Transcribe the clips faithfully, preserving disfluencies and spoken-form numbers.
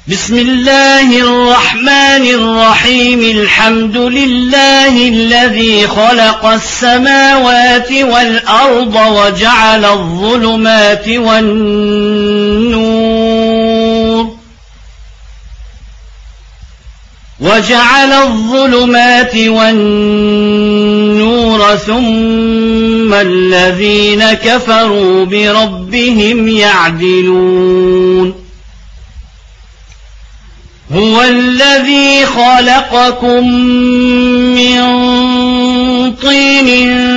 بسم الله الرحمن الرحيم الحمد لله الذي خلق السماوات والأرض وجعل الظلمات والنور وجعل الظلمات والنور ثم الذين كفروا بربهم يعدلون هو الذي خلقكم من طين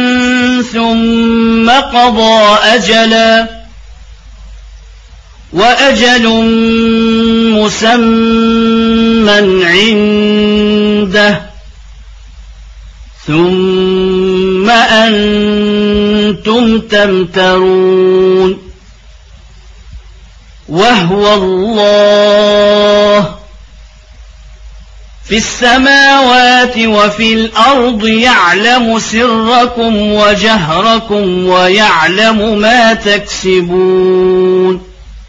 ثم قضى أجلا وأجل مسمى عنده ثم أنتم تمترون وهو الله في السماوات وفي الأرض يعلم سركم وجهركم ويعلم ما تكسبون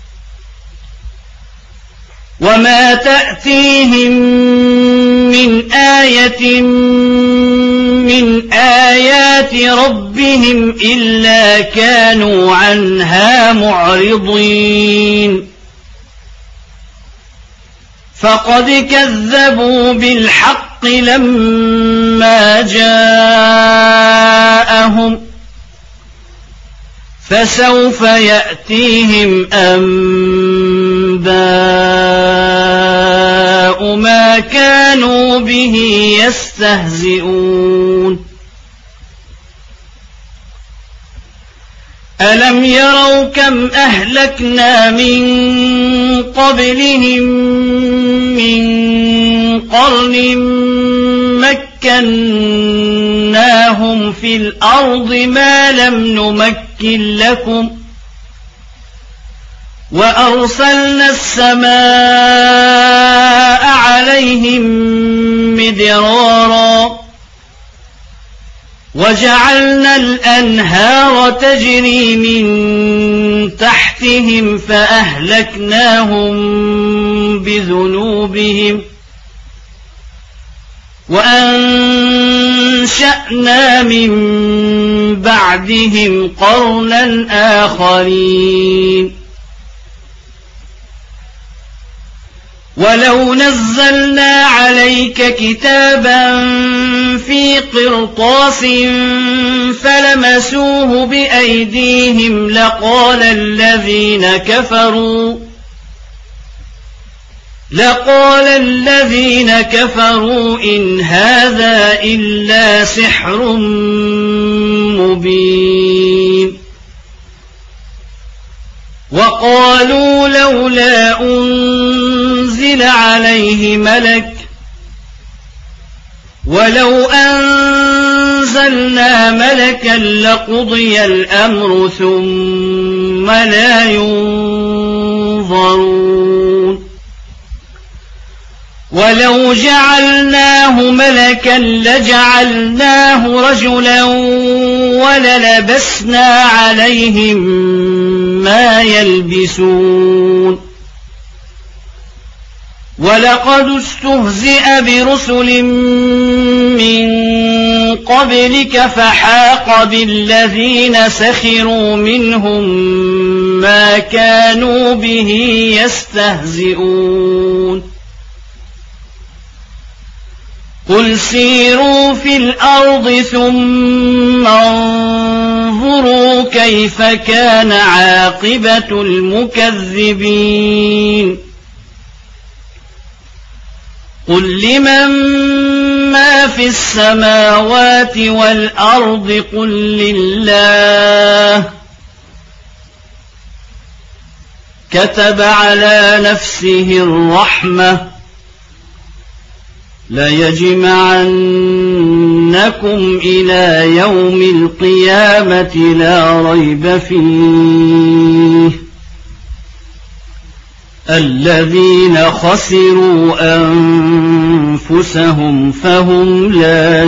وما تأتيهم من آية من آيات ربهم إلا كانوا عنها معرضين فقد كذبوا بالحق لما جاءهم فسوف يأتيهم أنباء ما كانوا به يستهزئون ألم يروا كم أهلكنا من قبلهم من قرن مكناهم في الأرض ما لم نمكن لكم وأرسلنا السماء عليهم مدرارا وجعلنا الأنهار تجري من تحتهم فأهلكناهم بذنوبهم وأنشأنا من بعدهم قرنا آخرين ولو نزلنا عليك كتابا في قرطاس فلمسوه بأيديهم لقال الذين كفروا لقال الذين كفروا إن هذا إلا سحر مبين وقالوا لولا أنزل عليه ملك ولو أنزلنا ملكا لقضي الأمر ثم لا ينظرون ولو جعلناه ملكا لجعلناه رجلا وللبسنا عليهم ما يلبسون ولقد استهزئ برسل من قبلك فحاق بالذين سخروا منهم ما كانوا به يستهزئون قل سيروا في الأرض ثم انظروا كيف كان عاقبة المكذبين قل لمن ما في السماوات والأرض قل لله كتب على نفسه الرحمة ليجمعنكم إلى يوم القيامة لا ريب فيه الذين خسروا أنفسهم فهم لا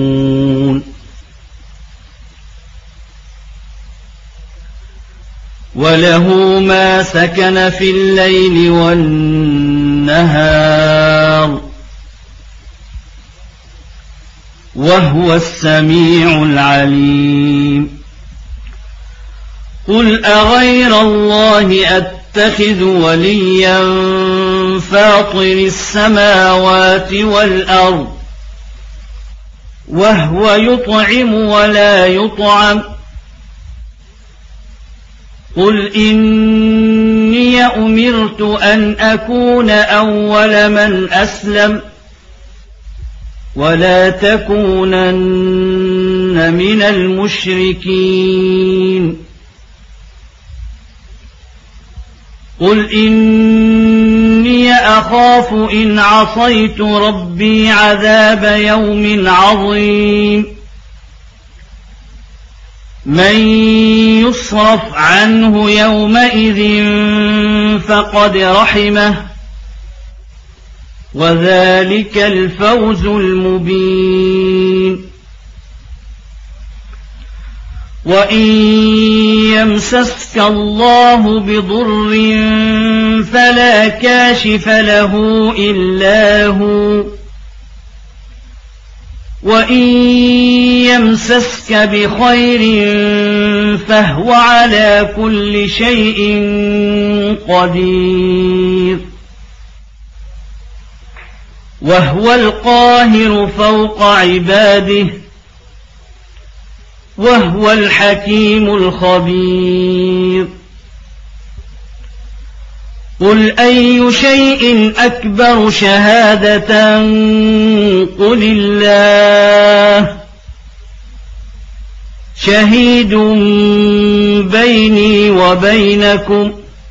يؤمنون وله ما سكن في الليل والنهار وهو السميع العليم قل أغير الله أتخذ وليا فاطر السماوات والأرض وهو يطعم ولا يطعم قل إني أمرت أن أكون أول من أسلم ولا تكونن من المشركين قل إني أخاف إن عصيت ربي عذاب يوم عظيم من يصرف عنه يومئذ فقد رحمه وذلك الفوز المبين وإن يمسسك الله بضر فلا كاشف له إلا هو وإن يمسسك بخير فهو على كل شيء قدير وهو القاهر فوق عباده وهو الحكيم الخبير قل أي شيء أكبر شهادة قل الله شهيد بيني وبينكم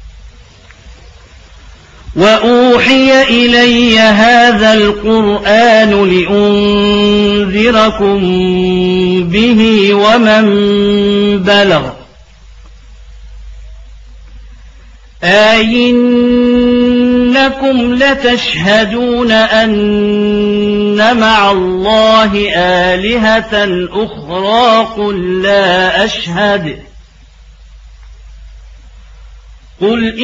وأوحي إلي هذا القرآن لأنذركم به ومن بلغ أئنكم لتشهدون أن مع الله آلهة أخرى قل لا أشهد قل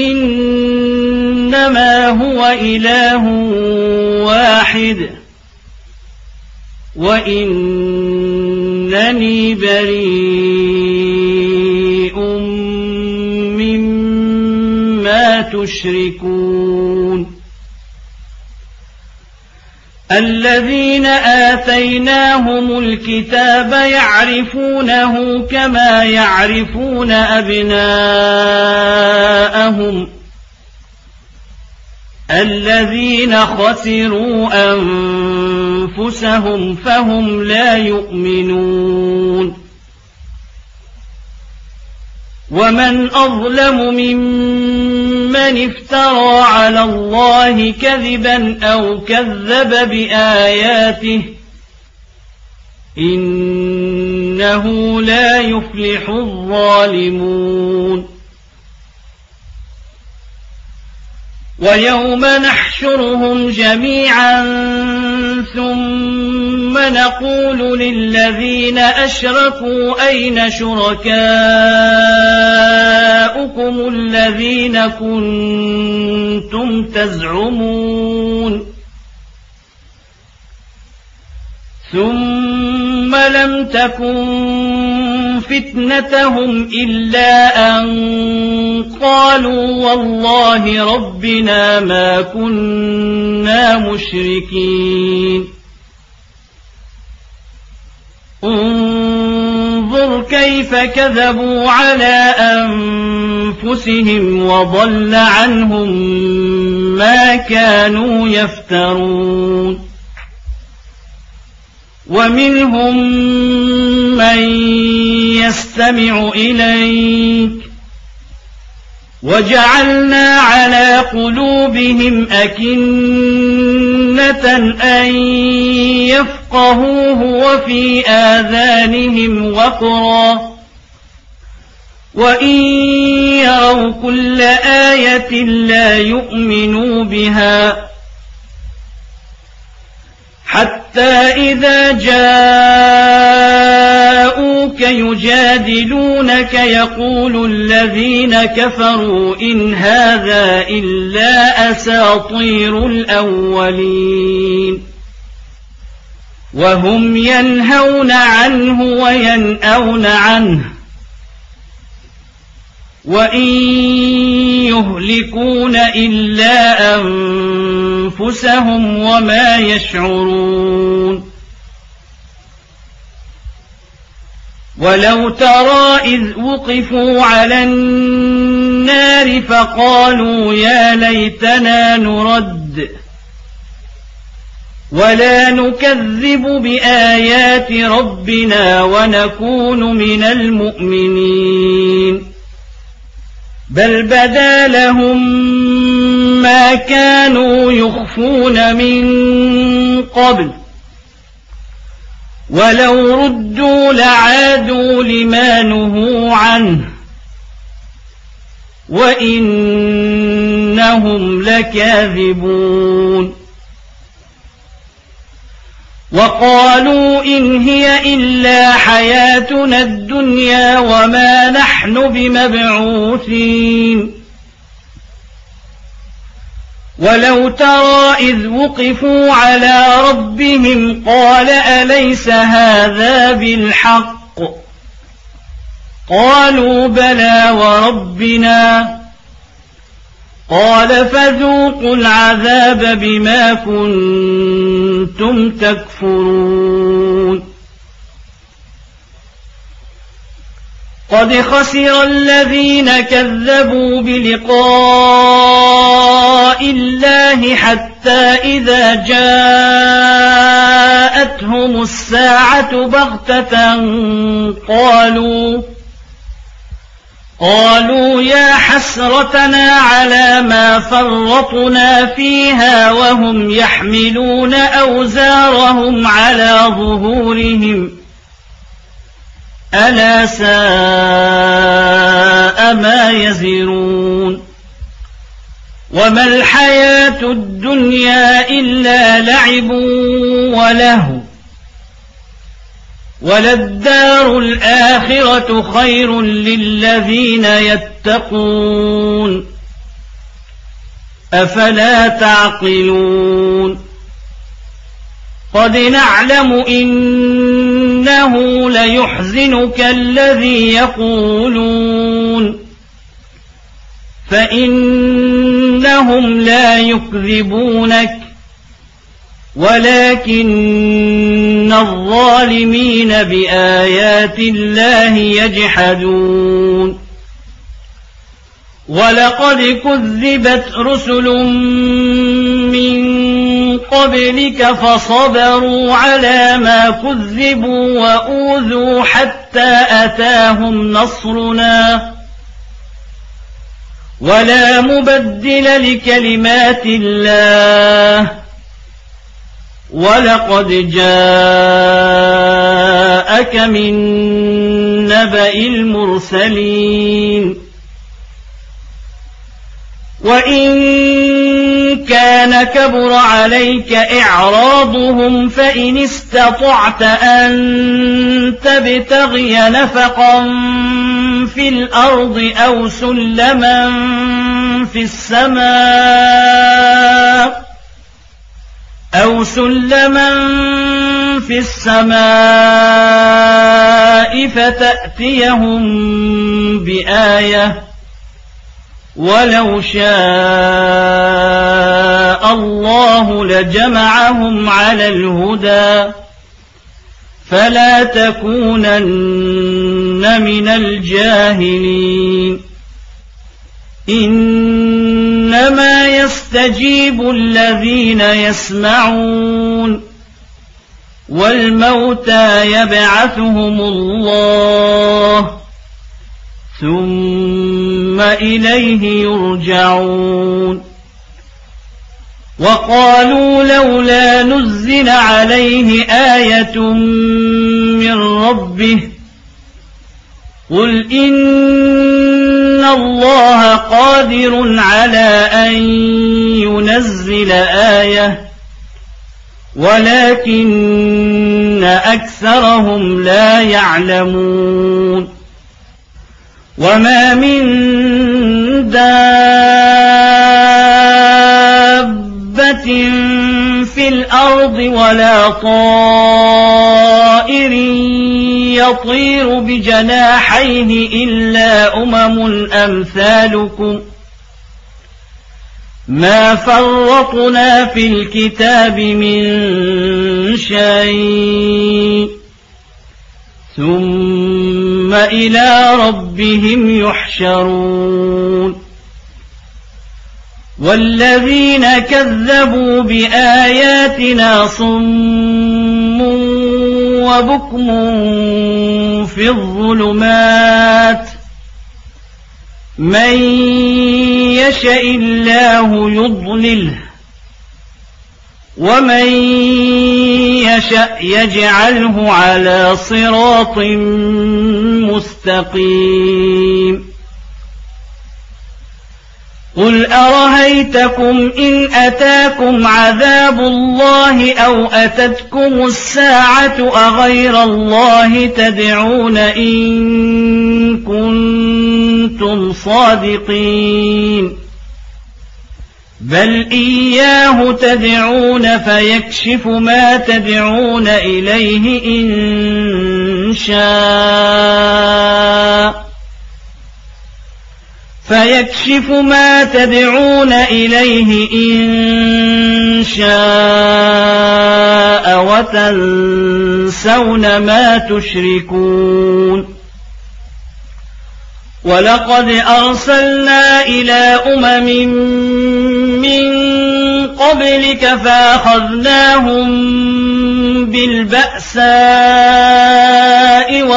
إنما هو إله واحد وإنني بريء مما تشركون الذين آتيناهم الكتاب يعرفونه كما يعرفون أبناءهم الذين خسروا أنفسهم فهم لا يؤمنون ومن أظلم ممن افترى على الله كذبا أو كذب بآياته إنه لا يفلح الظالمون ويوم نحشرهم جميعا ثم نقول للذين أشركوا أين شركاؤكم الذين كنتم تزعمون ثم لم تكن فتنتهم إلا أن قالوا والله ربنا ما كنا مشركين انظر كيف كذبوا على أنفسهم وضل عنهم ما كانوا يفترون ومنهم من يستمع إليك وجعلنا على قلوبهم أكنة أن يفقهوه وفي آذانهم وقرا وإن يروا كل آية لا يؤمنوا بها حتى إذا جاءوك يجادلونك يقول الذين كفروا إن هذا إلا أساطير الأولين وهم ينهون عنه وينأون عنه وإن يهلكون إلا أنفسهم وما يشعرون ولو ترى إذ وقفوا على النار فقالوا يا ليتنا نرد ولا نكذب بآيات ربنا ونكون من المؤمنين بل بدا لهم ما كانوا يخفون من قبل ولو ردوا لعادوا لما نهوا عنه وإنهم لكاذبون وقالوا إن هي إلا حياتنا الدنيا وما نحن بمبعوثين ولو ترى إذ وقفوا على ربهم قال أليس هذا بالحق قالوا بلى وربنا قال فذوقوا العذاب بما كنتم تكفرون قد خسر الذين كذبوا بلقاء الله حتى إذا جاءتهم الساعة بغتة قالوا قالوا يا حسرتنا على ما فرطنا فيها وهم يحملون أوزارهم على ظهورهم ألا ساء ما يزرون وما الحياة الدنيا إلا لعب ولهو وللدار الآخرة خير للذين يتقون أفلا تعقلون قد نعلم إنه ليحزنك الذي يقولون فإنهم لا يكذبونك ولكن الظالمين بآيات الله يجحدون ولقد كذبت رسل من قبلك فصبروا على ما كذبوا وأوذوا حتى أتاهم نصرنا ولا مبدل لكلمات الله ولقد جاءك من نبأ المرسلين وإن كان كبر عليك إعراضهم فإن استطعت أن تبتغي نفقا في الأرض أو سلما في السماء أو سلما في السماء فتأتيهم بآية ولو شاء الله لجمعهم على الهدى فلا تكونن من الجاهلين إنما يستجيب الذين يسمعون والموتى يبعثهم الله ثم إليه يرجعون وقالوا لولا نزل عليه آية من ربه قل إن الله قادر على أن ينزل آية ولكن أكثرهم لا يعلمون وما من دابة في الأرض ولا طائر يطير بجناحيه إلا أمم أمثالكم ما فرطنا في الكتاب من شيء ثم إلى ربهم يحشرون والذين كذبوا بآياتنا صم وبكم في الظلمات من يشاء الله يضلله ومن يشاء يجعله على صراط مستقيم قل أرهيتكم إن أتاكم عذاب الله أو أتتكم الساعة أغير الله تدعون إن كنتم صادقين بل إياه تدعون فيكشف ما تدعون إليه إن شاء فيكشف ما تدعون إليه إن شاء وتنسون ما تشركون ولقد أرسلنا إلى أمم من قبلك فأخذناهم بالبأساء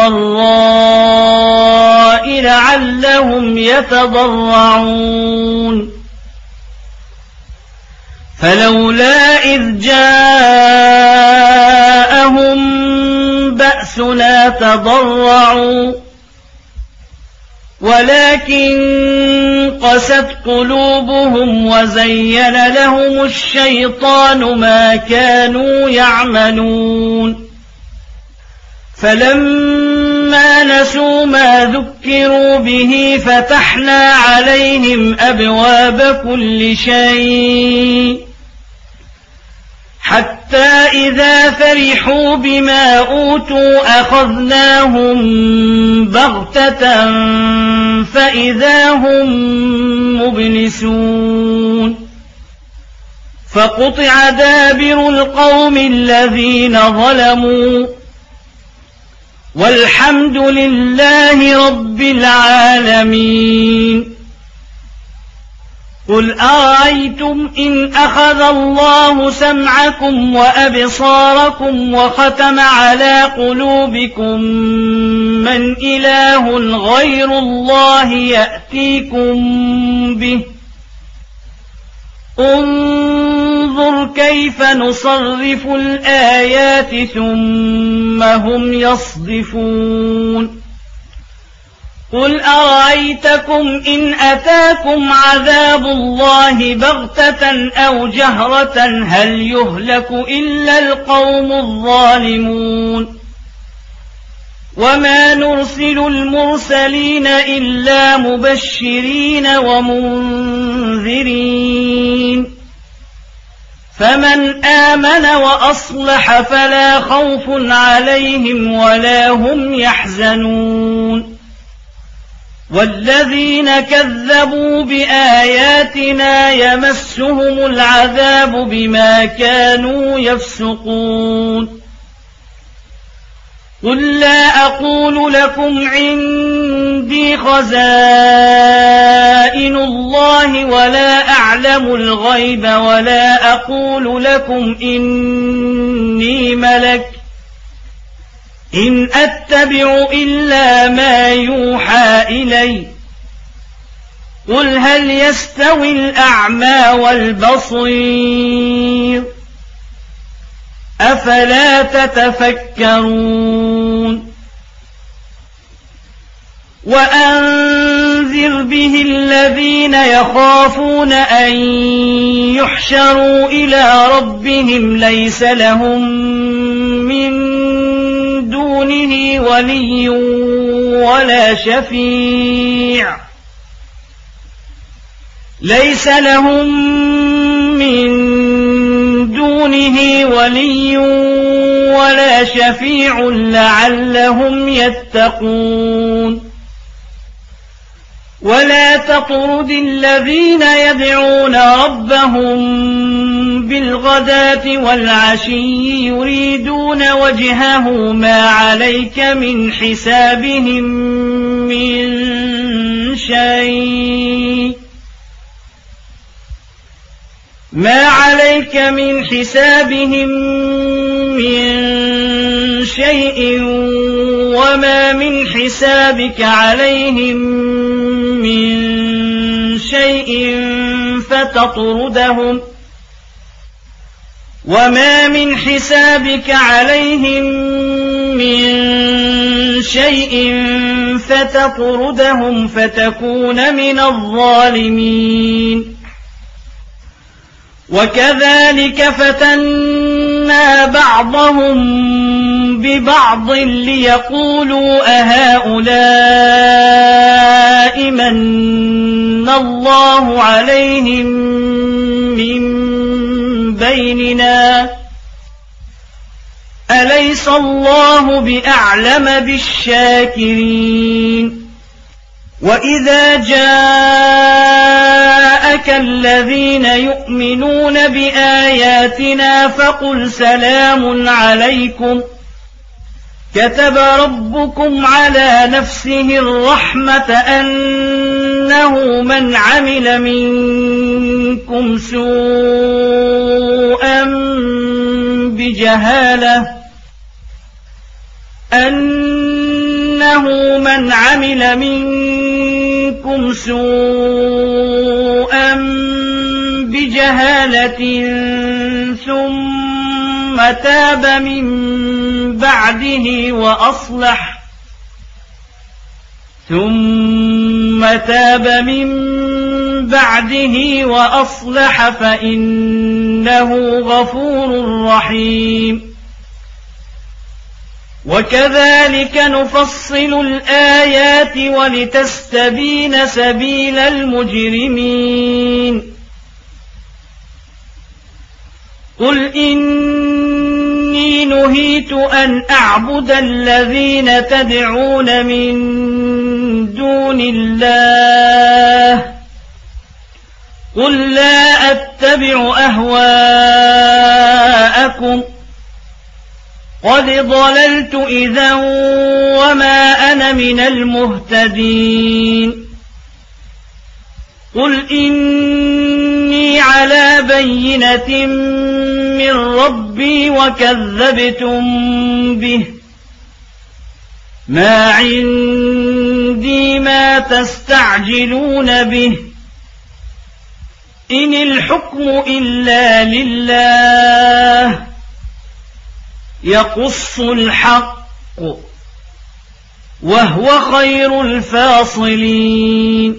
والضراء لعلهم يتضرعون فلولا إذ جاءهم بأسنا تضرعوا ولكن قست قلوبهم وزين لهم الشيطان ما كانوا يعملون فلما نسوا ما ذكروا به فتحنا عليهم أبواب كل شيء حتى إذا فرحوا بما أوتوا أخذناهم بغتة فإذا هم مبلسون فقطع دابر القوم الذين ظلموا والحمد لله رب العالمين قل أرأيتم إن أخذ الله سمعكم وأبصاركم وختم على قلوبكم من إله غير الله يأتيكم به انظر كيف نصرف الآيات ثم هم يصدفون قل أرأيتكم إن أتاكم عذاب الله بغتة أو جهرة هل يهلك إلا القوم الظالمون وما نرسل المرسلين إلا مبشرين ومنذرين فمن آمن وأصلح فلا خوف عليهم ولا هم يحزنون والذين كذبوا بآياتنا يمسهم العذاب بما كانوا يفسقون قل لا أقول لكم عندي خزائن الله ولا أعلم الغيب ولا أقول لكم إني ملك إن أتبع إلا ما يوحى إلي قل هل يستوي الأعمى والبصير أفلا تتفكرون وأنذر وأنذر به الذين يخافون أن يحشروا إلى ربهم ليس لهم من دونه ولي ولا شفيع ليس لهم من دونه ولي ولا شفيع لعلهم يتقون ولا تطرد الذين يدعون ربهم بالغداة والعشي يريدون وجهه ما عليك من حسابهم من شيء ما عليك من حسابهم من شيء وما من حسابك عليهم من شيء فتطردهم وما من حسابك عليهم من شيء فتطردهم فتكون من الظالمين وكذلك فتنا بعضهم ببعض ليقولوا أهؤلاء من الله عليهم من بيننا أليس الله بأعلم بالشاكرين وإذا جاءك الذين يؤمنون بآياتنا فقل سلام عليكم كتب ربكم على نفسه الرحمة أنه من عمل منكم سوءا بجهالة أنه من عمل منكم سوءا بجهالة ثم تاب من بعده وأصلح ثم تاب من بعده وأصلح فإنه غفور رحيم وكذلك نفصل الآيات ولتستبين سبيل المجرمين قل إني نهيت أن أعبد الذين تدعون من دون الله قل لا أتبع أهواءكم قد ضللت إذا وما أنا من المهتدين قل إني على بينة من ربي وكذبتم به ما عندي ما تستعجلون به إن الحكم إلا لله يقص الحق وهو خير الفاصلين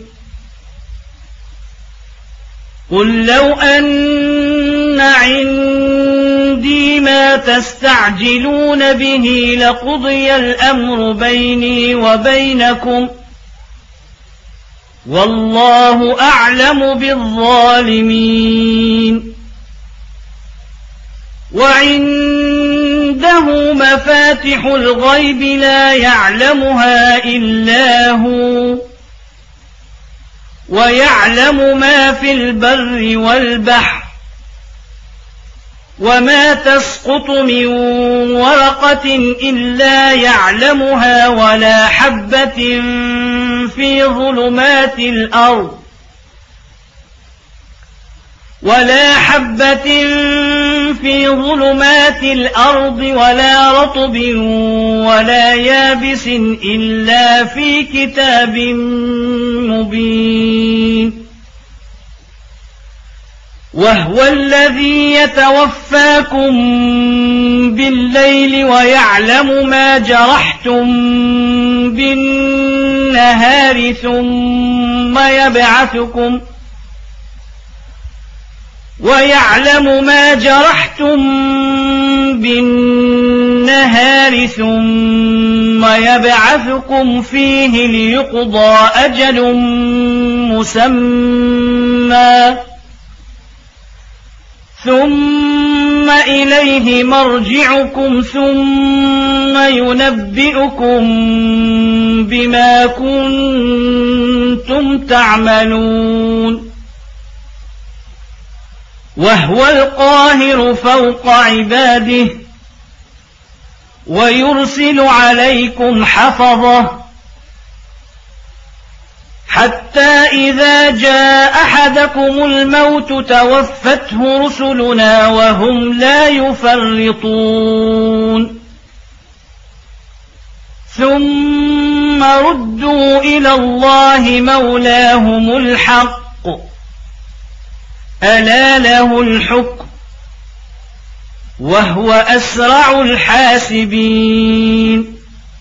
قل لو أن عندي ما تستعجلون به لقضي الأمر بيني وبينكم والله أعلم بالظالمين وعنده مفاتح الغيب لا يعلمها إلا هو ويعلم ما في البر والبحر وما تسقط من ورقة إلا يعلمها ولا حبة في ظلمات الأرض ولا حبة في ظلمات الأرض ولا رطب ولا يابس إلا في كتاب مبين وهو الذي يتوفاكم بالليل ويعلم ما جرحتم بالنهار ثم يبعثكم ويعلم ما جرحتم بالنهار ثم يبعثكم فيه ليقضى أجل مسمى ثم إليه مرجعكم ثم ينبئكم بما كنتم تعملون وهو القاهر فوق عباده ويرسل عليكم حفظة حتى إذا جاء أحدكم الموت توفته رسلنا وهم لا يفرطون ثم ردوا إلى الله مولاهم الحق ألا له الحكم وهو أسرع الحاسبين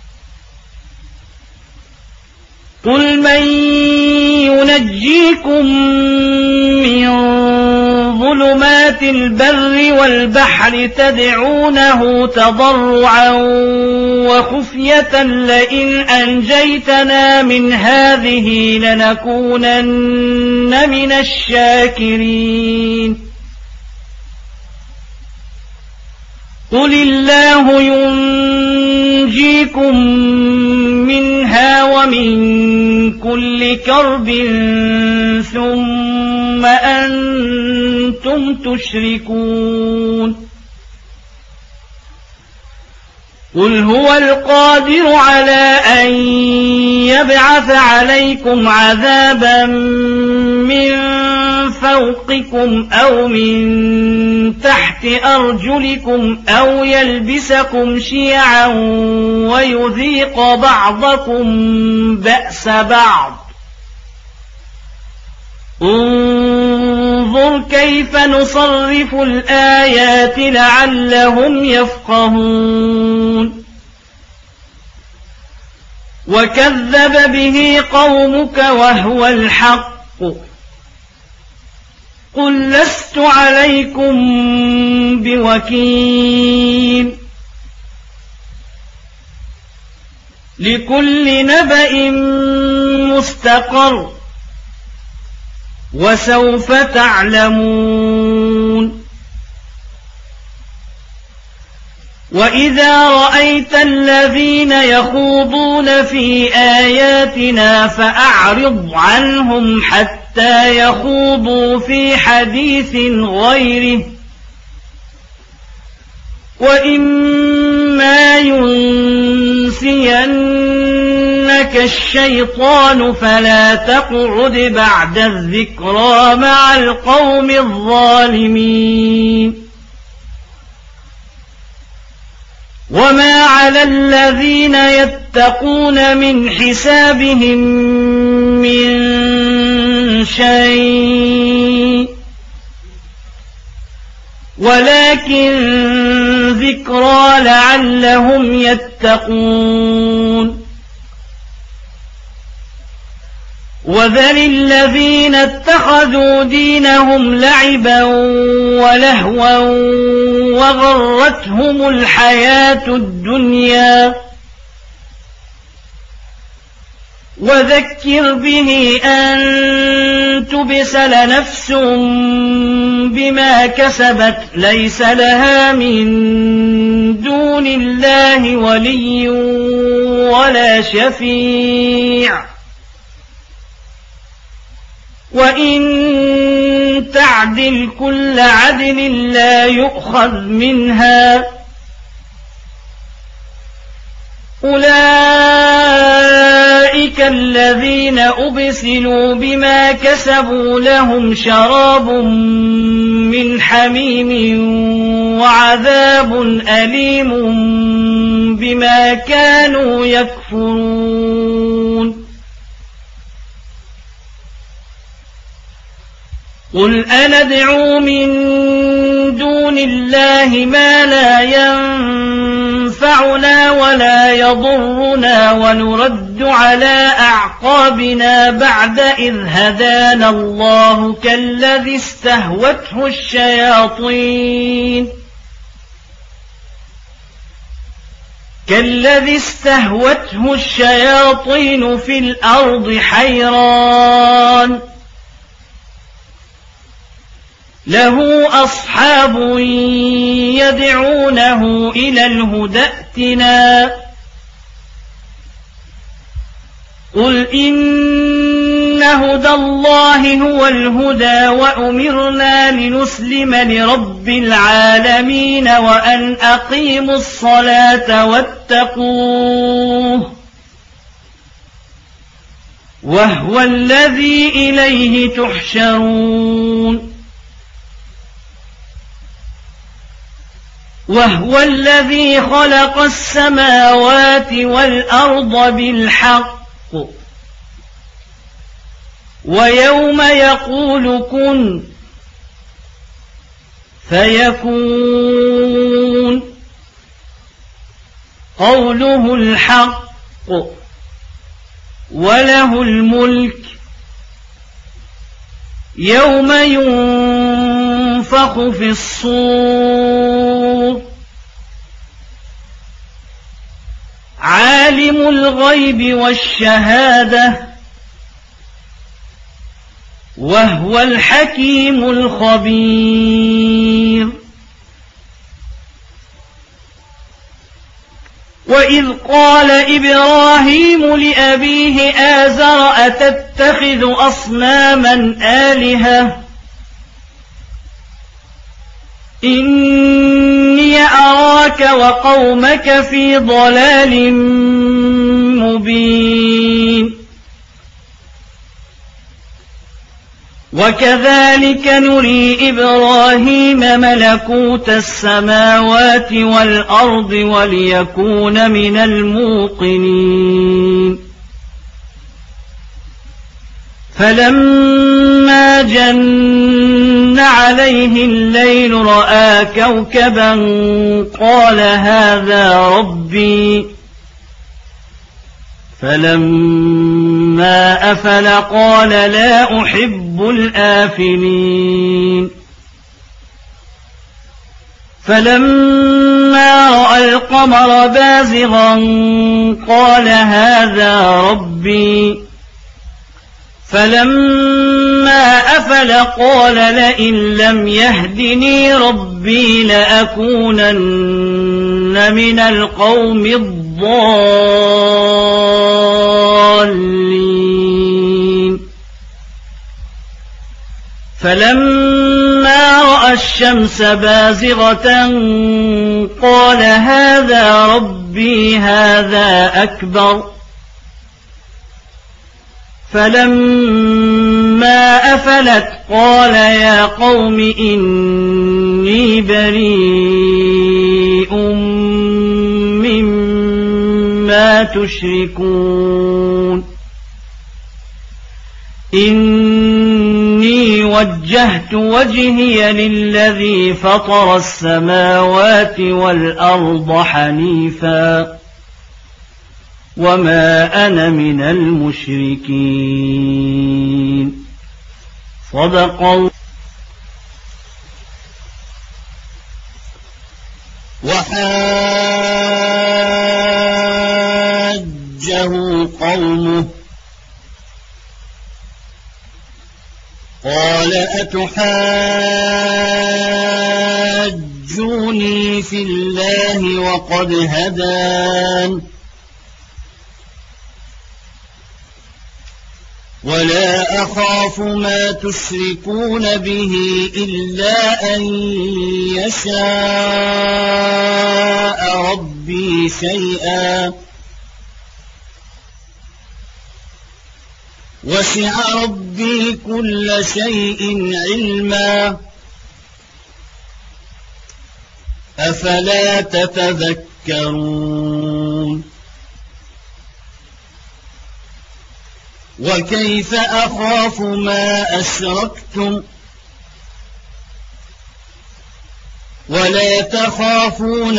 قل من ينجيكم من ظلمات البر والبحر تدعونه تضرعا وخفية لئن أنجيتنا من هذه لنكونن من الشاكرين قل الله ينجيكم منها ومن كل كرب ثم أنتم تشركون قل هو القادر على أن يبعث عليكم عذابا من فوقكم أو من تحت أرجلكم أو يلبسكم شيعا ويذيق بعضكم بأس بعض انظر كيف نصرف الآيات لعلهم يفقهون وكذب به قومك وهو الحق قل لست عليكم بوكيل لكل نبأ مستقر وسوف تعلمون وإذا رأيت الذين يخوضون في آياتنا فأعرض عنهم حتى يخوضوا في حديث غيره وإما ينسينك الشيطان فلا تقعد بعد الذكرى مع القوم الظالمين وما على الذين يتقون من حسابهم من شيء ولكن ذكرى لعلهم يتقون وذل الذين اتخذوا دينهم لعبا ولهوا وغرتهم الحياة الدنيا وذكر به أن تبسل نفس بما كسبت ليس لها من دون الله ولي ولا شفيع وإن تعدل كل عدل لا يؤخذ منها أولئك الذين أبسلوا بما كسبوا لهم شراب من حميم وعذاب أليم بما كانوا يكفرون قل أندعو من دون الله ما لا ينفع ينفعنا ولا يضرنا ونرد على أعقابنا بعد إذ هدانا الله كالذي استهوته الشياطين كالذي استهوته الشياطين في الأرض حيران له أصحاب يدعونه إلى الهدى ائتنا قل إن هدى الله هو الهدى وأمرنا لنسلم لرب العالمين وأن أقيموا الصلاة واتقوه وهو الذي إليه تحشرون وهو الذي خلق السماوات والأرض بالحق ويوم يقول كن فيكون قوله الحق وله الملك يوم ينفخ في الصور عالم الغيب والشهادة وهو الحكيم الخبير وإذ قال إبراهيم لأبيه آزر أتتخذ أصناما آلهة إني أراك وقومك في ضلال مبين وكذلك نري إبراهيم ملكوت السماوات والأرض وليكون من الموقنين فلما جن عليه الليل رأى كوكبا قال هذا ربي فلما أفل قال لا أحب الآفلين فلما رأى القمر بازغا قال هذا ربي فلما أفل قال لئن لم يهدني ربي لأكونن من القوم الضالين فلما رأى الشمس بازغة قال هذا ربي هذا أكبر فلما أفلت قال يا قوم إني بريء مما تشركون إني وجهت وجهي للذي فطر السماوات والأرض حنيفا وما أنا من المشركين صدق الله. وحاجه قومه قال أتحاجوني في الله وقد هدان ولا أخاف ما تشركون به إلا أن يشاء ربي شيئا وسع ربي كل شيء علما أفلا تتذكرون وكيف أخاف ما أشركتم ولا تخافون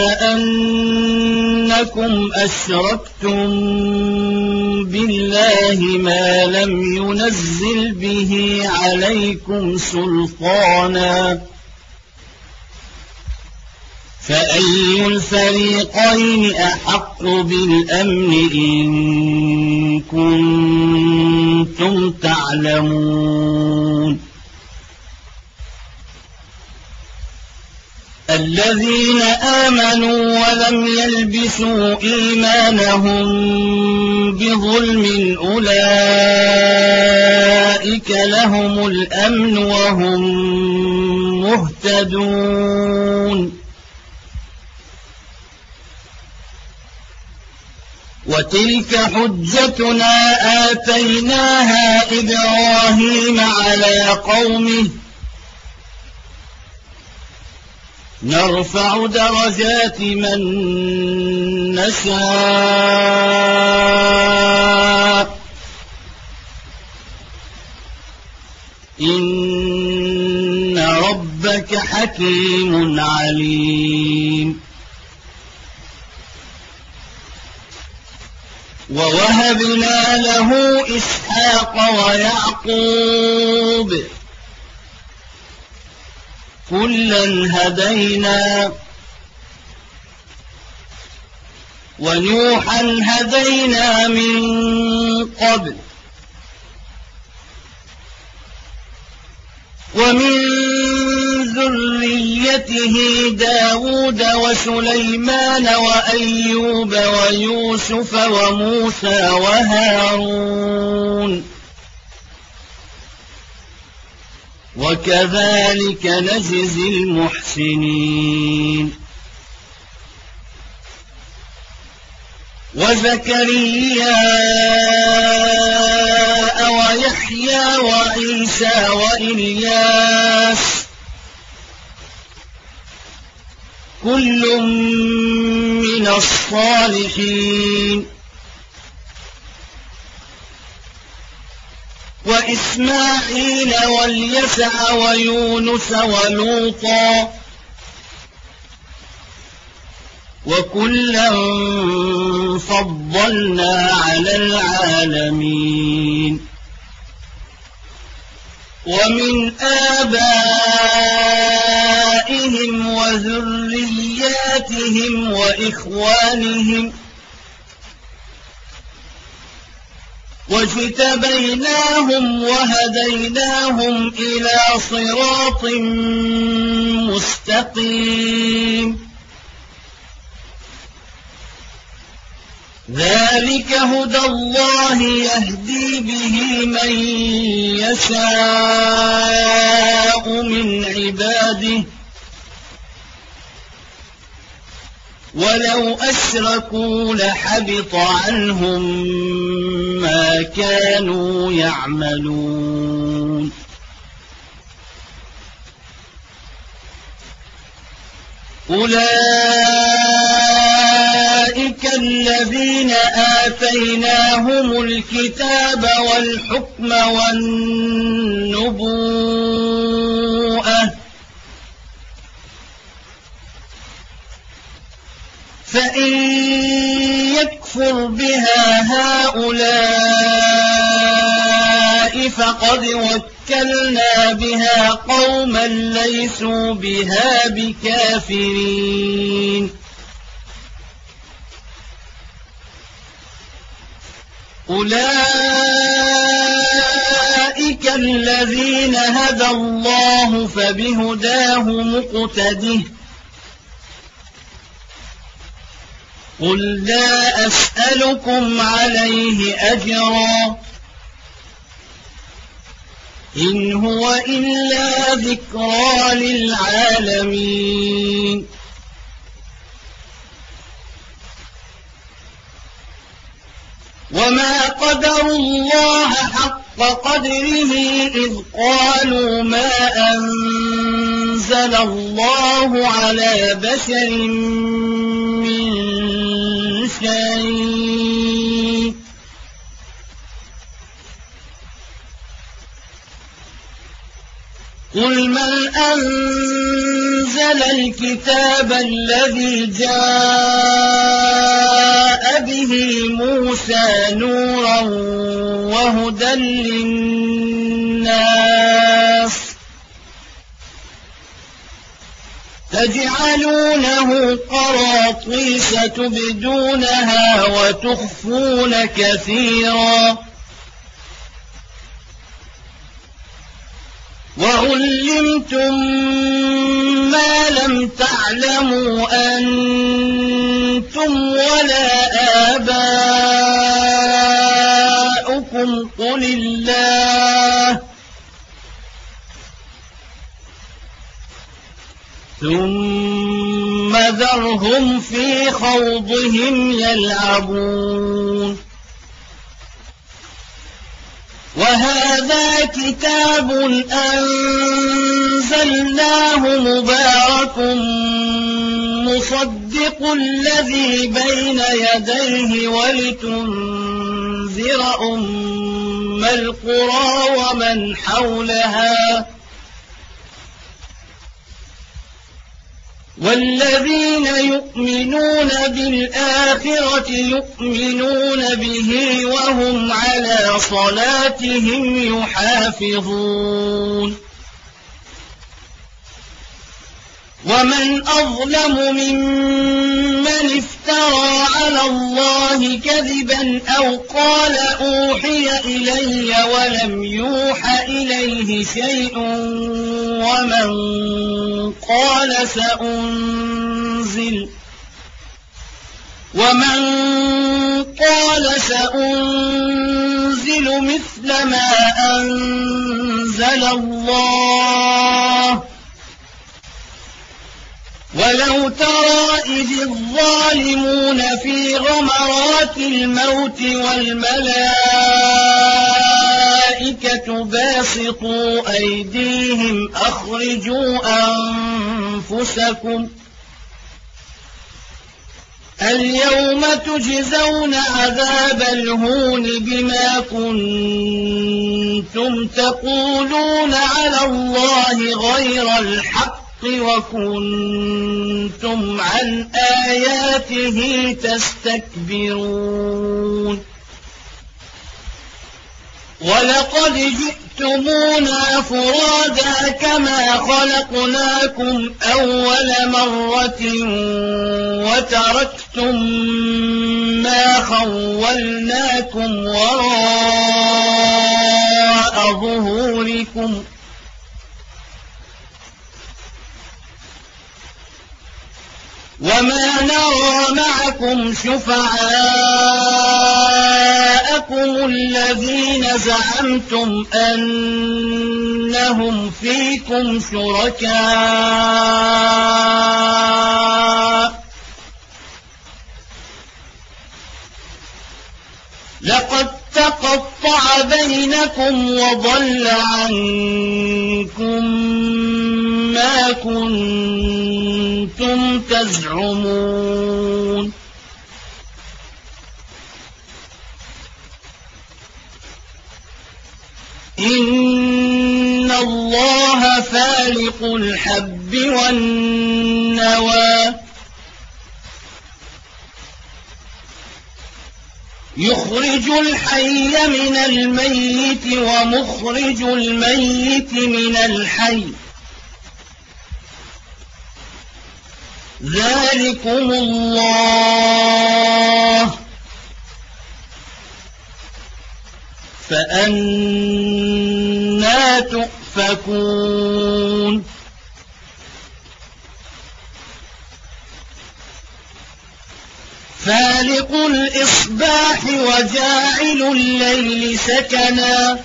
أنكم أشركتم بالله ما لم ينزل به عليكم سلطانا فأي الفريقين أحق بالأمن إن كنتم تعلمون الذين آمنوا ولم يلبسوا إيمانهم بظلم أولئك لهم الأمن وهم مهتدون وتلك حجتنا آتيناها إبراهيم على قومه نرفع درجات من نشاء إن ربك حكيم عليم ووهبنا له إسحاق ويعقوب كلا هدينا ونوحا هدينا من قبل ومن ذريته داود وسليمان وأيوب ويوسف وموسى وهارون وكذلك نجزي المحسنين وزكريا ويحيى وعيسى وإلياس كل من الصالحين وإسماعيل واليسع ويونس ولوطا وكلا فضلنا على العالمين ومن آبائهم وذرياتهم وإخوانهم واجتبيناهم وهديناهم إلى صراط مستقيم ذلك هدى الله يهدي به من يشاء من عباده ولو أشركوا لحبط عنهم ما كانوا يعملون أولئك الذين آتيناهم الكتاب والحكم والنبوءة فإن يكفر بها هؤلاء فقد وكلنا بها قوما ليسوا بها بكافرين أولئك الذين هدى الله فبهداه مقتده قل لا أسألكم عليه أجرا إن هو إلا ذكرى للعالمين وما قدروا الله حق قدره إذ قالوا ما أنزل الله على بشر من شيء قل من أنزل الكتاب الذي جاء به موسى نورا وهدى للناس تجعلونه قراطيس تبدونها وتخفون كثيرا وعلمتم ما لم تعلموا أنتم ولا آباؤكم قل الله ثم ذرهم في خوضهم يلعبون وهذا كتاب أنزلناه مبارك مصدق الذي بين يديه ولتنذر أم القرى ومن حولها والذين يؤمنون بالآخرة يؤمنون به وهم على صلاتهم يحافظون ومن أظلم ممن افترى على الله كذبا أو قال أوحي إلي ولم يوح إليه شيء ومن قال سأنزل ومن قال سأنزل مثل ما أنزل الله ولو ترى إذ الظالمون في غمرات الموت والملائكة باسطوا أيديهم أخرجوا أنفسكم اليوم تجزون عذاب الهون بما كنتم تقولون على الله غير الحق وكنتم عن آياته تستكبرون ولقد جئتمونا فرادا كما خلقناكم أول مرة وتركتم ما خولناكم وراء ظهوركم وما نرى معكم شفعاءكم الذين زعمتم أنهم فيكم شركاء لقد تقطع بينكم وضل عنكم ما كنتم تزعمون إن الله فالق الحب والنوى يخرج الحي من الميت ومخرج الميت من الحي ذلكم الله فأنى تؤفكون فالق الإصباح وجاعل الليل سكنا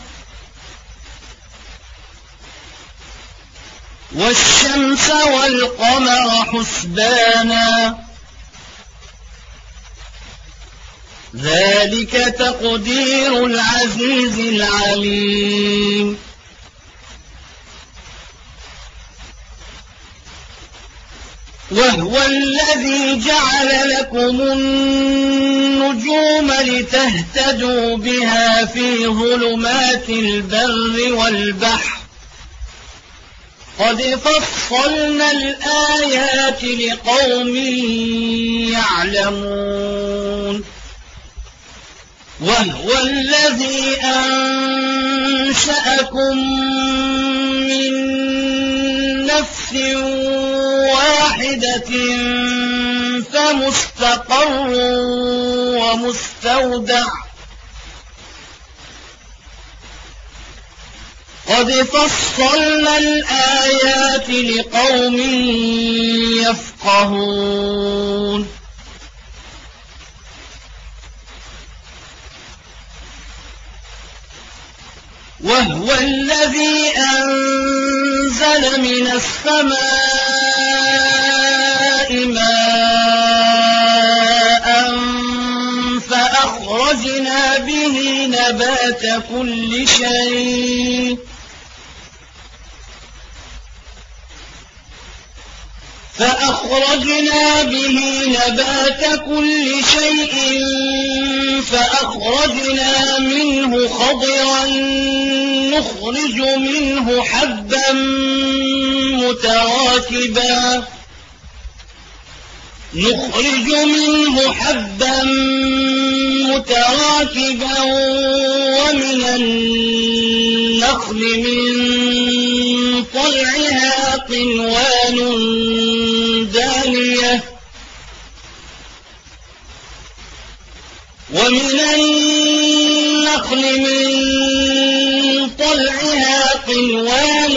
والشمس والقمر حسبانا ذلك تقدير العزيز العليم وهو الذي جعل لكم النجوم لتهتدوا بها في ظلمات البر والبحر قد فصلنا الآيات لقوم يعلمون وهو الذي أنشأكم من نفس واحدة فمستقر ومستودع قد فصلنا الآيات لقوم يفقهون وهو الذي أنزل من السماء ماء فأخرجنا به نبات كل شيء فأخرجنا به نبات كل شيء فأخرجنا منه خضرا نخرج منه حبا متراكبا نخرج منه حبا متراكبا ومن النخل من طلعها قنوان دانية ومن النخل من طلعها قنوان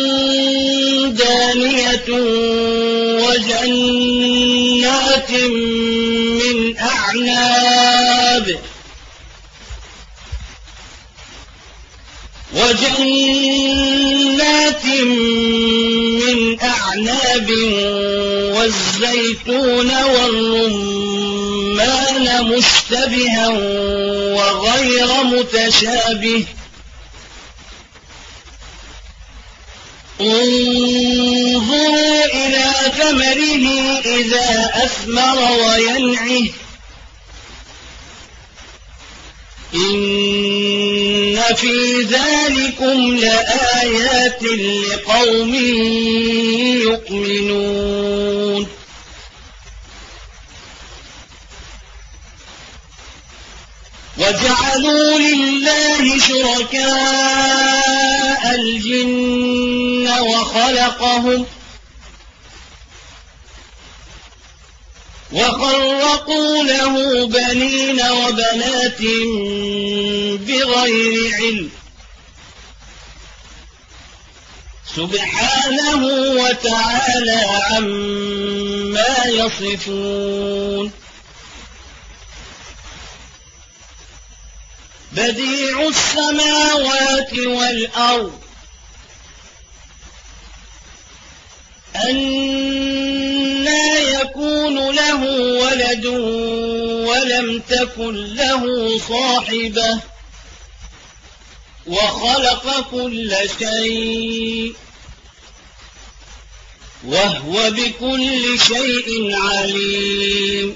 دانية وجنات من أعناب وجنات من أعناب والزيتون والرمان مشتبها وغير متشابه انظروا إلى ثمره إذا أثمر وينعه إن في ذلكم لآيات لقوم يؤمنون وجعلوا لله شركاء الجن وخلقهم وخرقوا له بنين وبنات بغير علم سبحانه وتعالى عما يصفون بديع السماوات والأرض أنى يكون له ولد ولم تكن له صاحبة وخلق كل شيء وهو بكل شيء عليم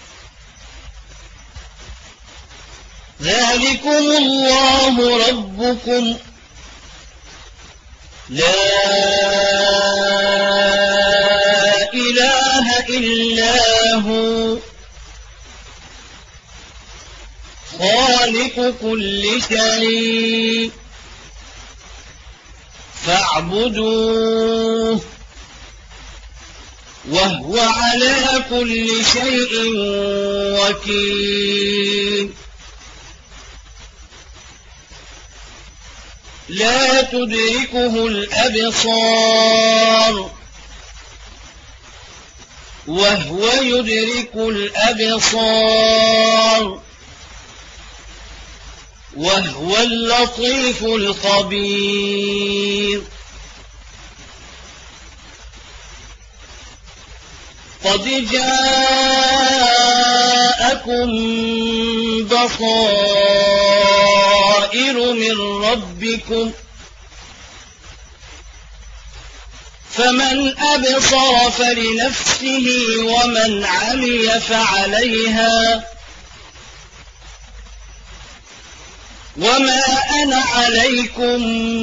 ذلكم الله ربكم لا إله إلا هو خالق كل شيء فاعبدوه وهو على كل شيء وكيل لا تدركه الأبصار وهو يدرك الأبصار وهو اللطيف الخبير قد جاءكم بصائر من ربكم فمن أبصر فلنفسه ومن عمي فعليها وما أنا عليكم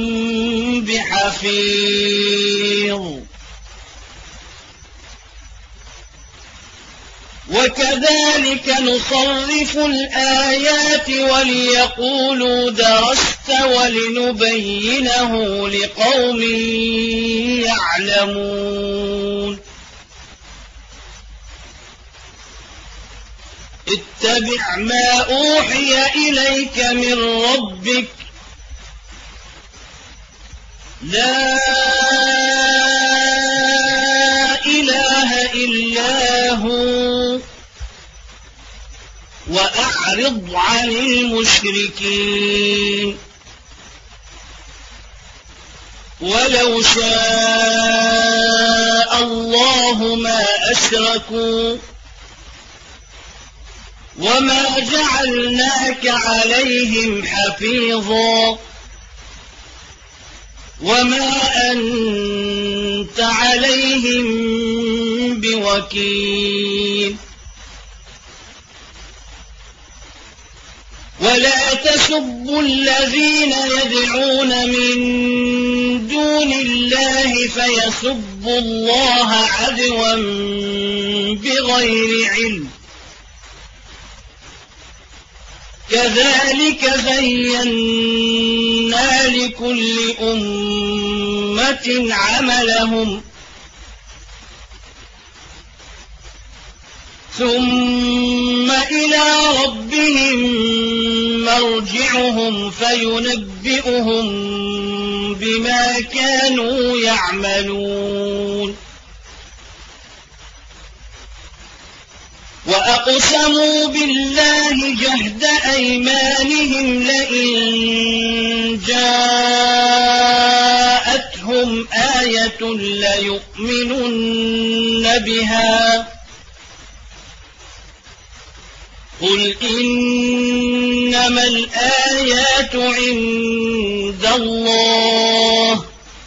بحفيظ وكذلك نصرف الآيات وليقولوا درست ولنبينه لقوم يعلمون اتبع ما أوحي إليك من ربك لا إله إلا هو وأعرض عن المشركين ولو شاء الله ما أشركوا وما جعلناك عليهم حفيظا وما أنت عليهم بوكيل ولا تسبوا الذين يدعون من دون الله فيسبوا الله عدوا بغير علم كذلك زينا لكل أمة عملهم ثم إلى ربهم مرجعهم فينبئهم بما كانوا يعملون وأقسموا بالله جهد أيمانهم لئن جاءتهم آية ليؤمنن بها قل إنما الآيات عند الله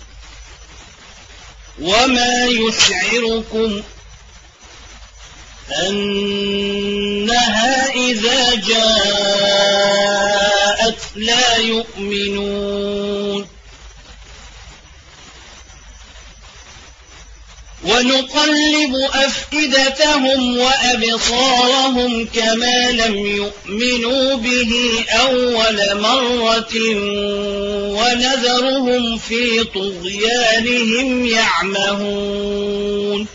وما يشعركم أنها إذا جاءت لا يؤمنون ونقلب أفئدتهم وأبصارهم كما لم يؤمنوا به أول مرة ونذرهم في طغيانهم يعمهون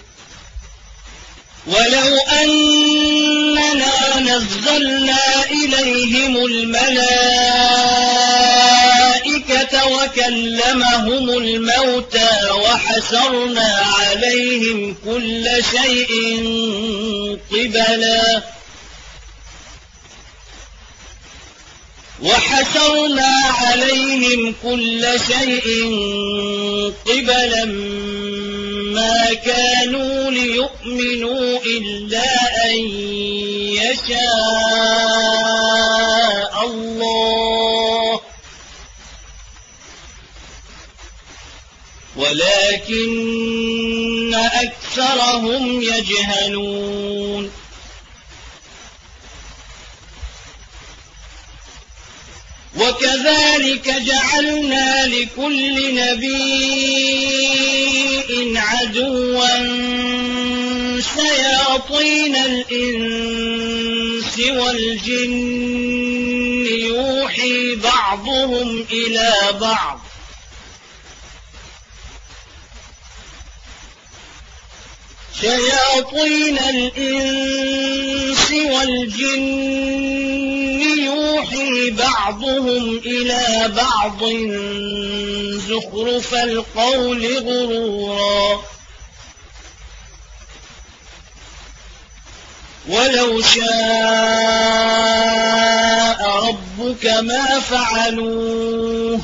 ولو أننا نزلنا إليهم الملائكة وكلمهم الموتى وحشرنا عليهم كل شيء قبلا وحشرنا عليهم كل شيء قبلا ما كانوا ليؤمنوا إلا أن يشاء الله ولكن أكثرهم يجهلون وكذلك جعلنا لكل نبي عدوا شياطين الإنس والجن يوحي بعضهم إلى بعض شياطين الإنس والجن يوحي بعضهم إلى بعض زخرف القول غرورا ولو شاء ربك ما فعلوه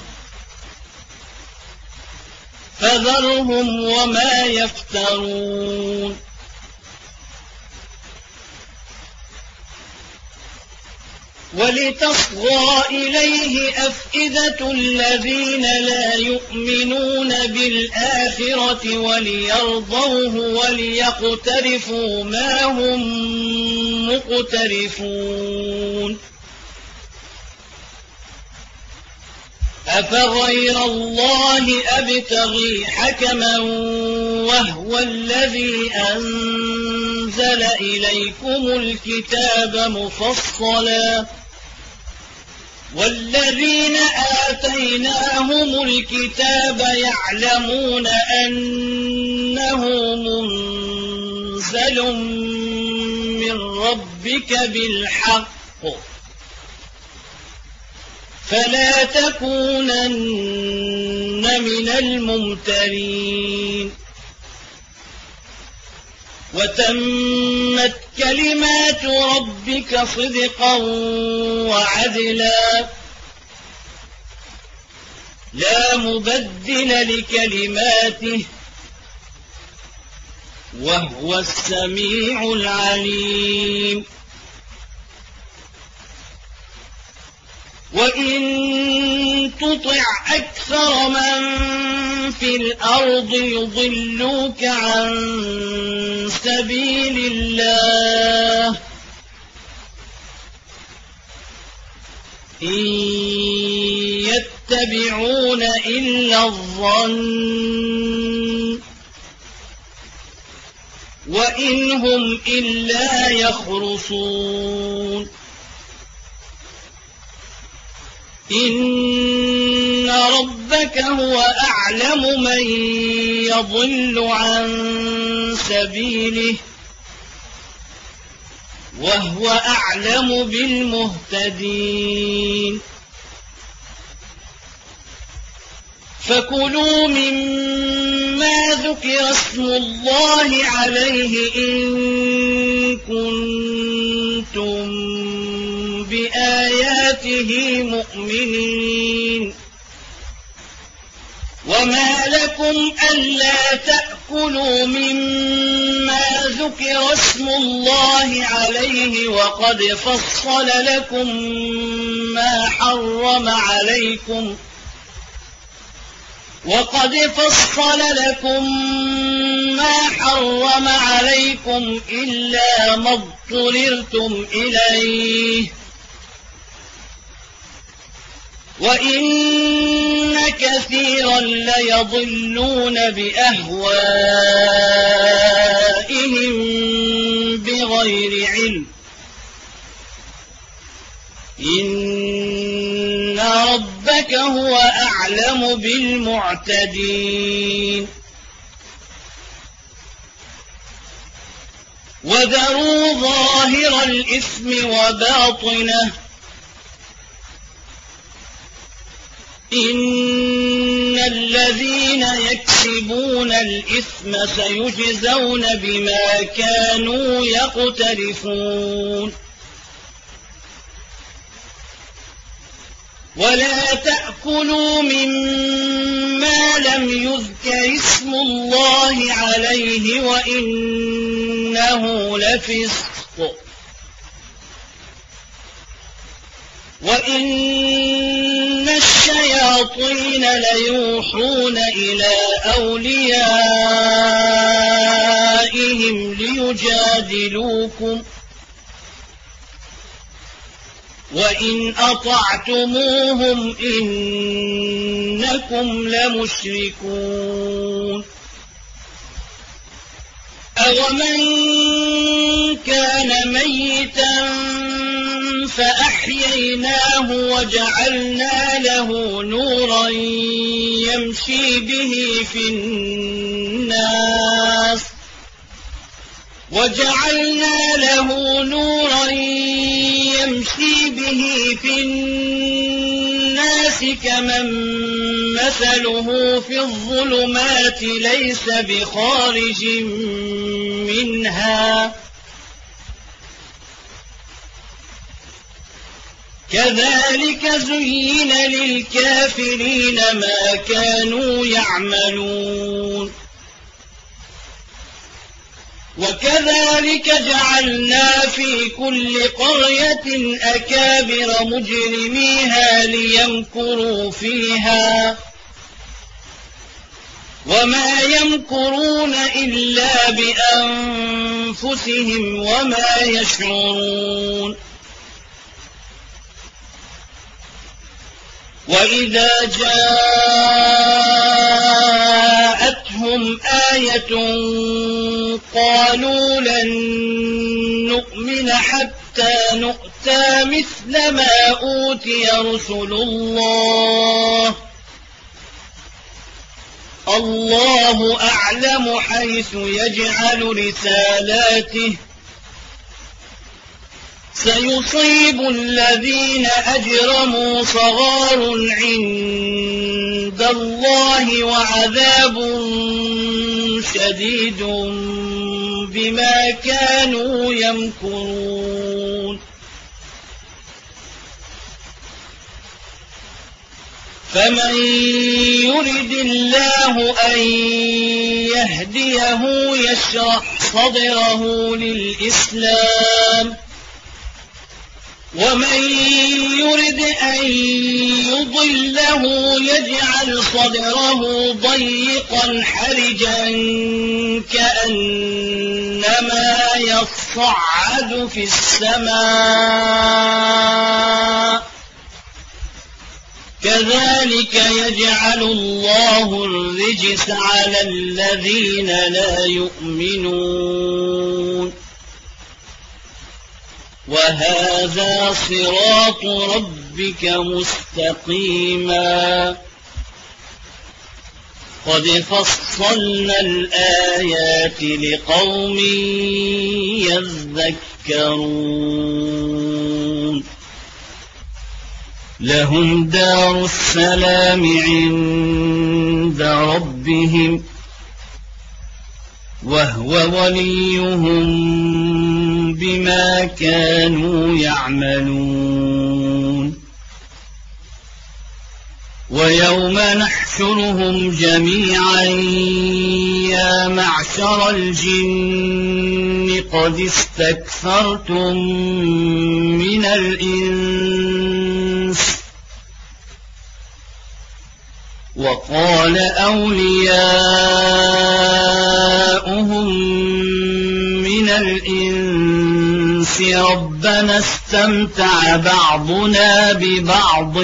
فذرهم وما يفترون ولتصغى إليه أفئدة الذين لا يؤمنون بالآخرة وليرضوه وليقترفوا ما هم مقترفون أفغير الله أبتغي حكما وهو الذي أنزل إليكم الكتاب مفصلا والذين آتيناهم الكتاب يعلمون أنه منزل من ربك بالحق فلا تكونن من الممترين وتمت كلمات ربك صدقا وعدلا لا مبدل لكلماته وهو السميع العليم وإن تطع أكثر من في الأرض يضلوك عن سبيل الله إن يتبعون إلا الظن وإن هم إلا يخرصون إن ربك هو أعلم من يضل عن سبيله وهو أعلم بالمهتدين فكلوا مما ذكر اسم الله عليه إن كنتم بآياته مؤمنين وما لكم ألا تأكلوا مما ذكر اسم الله عليه وقد فصل لكم ما حرم عليكم وقد فصل لكم ما حرم عليكم إلا ما اضطررتم إليه وإن كثيرا ليضلون بأهوائهم بغير علم إن ربك هو أعلم بالمعتدين وذروا ظاهر الإثم وباطنه إن الذين يكسبون الإثم سيجزون بما كانوا يقترفون ولا تأكلوا مما لم يذكر اسم الله عليه وإنه لفسق وإن الشياطين ليوحون إلى أوليائهم ليجادلوكم وإن أطعتموهم إنكم لمشركون أومن كان ميتا فأحييناه وجعلنا له نورا يمشي به في الناس وجعلنا له نورا يمشي به في الناس كمن مثله في الظلمات ليس بخارج منها كذلك زين للكافرين ما كانوا يعملون وكذلك جعلنا في كل قرية أكابر مجرميها ليمكروا فيها وما يمكرون إلا بأنفسهم وما يشعرون وإذا جاءتهم آية قالوا لن نؤمن حتى نؤتى مثل ما أوتي رسل الله الله أعلم حيث يجعل رسالاته سيصيب الذين أجرموا صغار عند الله وعذاب شديد بما كانوا يمكرون فمن يرد الله أن يهديه يشرح صدره للإسلام ومن يرد أن يضله يجعل صدره ضيقا حرجا كأنما يصعد في السماء كذلك يجعل الله الرجس على الذين لا يؤمنون وهذا صراط ربك مستقيما قد فصلنا الآيات لقوم يذكرون لهم دار السلام عند ربهم وهو وليهم بما كانوا يعملون ويوم نحشرهم جميعا يا معشر الجن قد استكثرتم من الإنس وقال أولياؤهم من الإنس ربنا استمتع بعضنا ببعض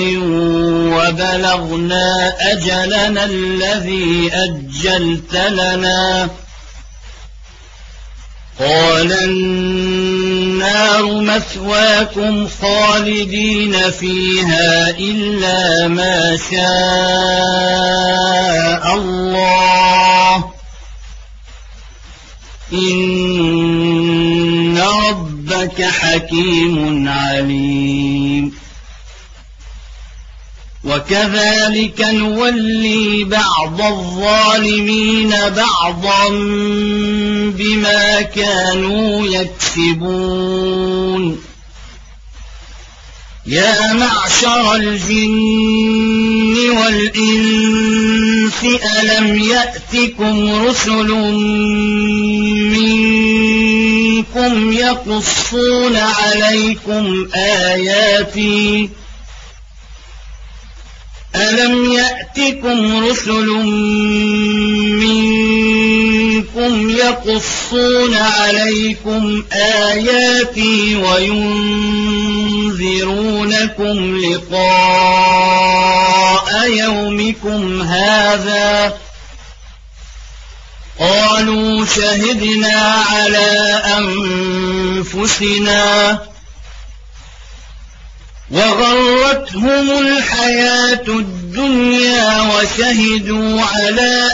وبلغنا أجلنا الذي أجلت لنا قال النار مثواكم خالدين فيها إلا ما شاء الله إن ربك حكيم عليم وكذلك نولي بعض الظالمين بعضا بما كانوا يكسبون يا معشر الجن والإنس ألم يأتكم رسل منكم يقصون عليكم آياتي ألم يأتكم رسل منكم يقصون عليكم آياتي وينذرونكم لقاء يومكم هذا قالوا شهدنا على أنفسنا وغرتهم الحياة الدنيا وشهدوا على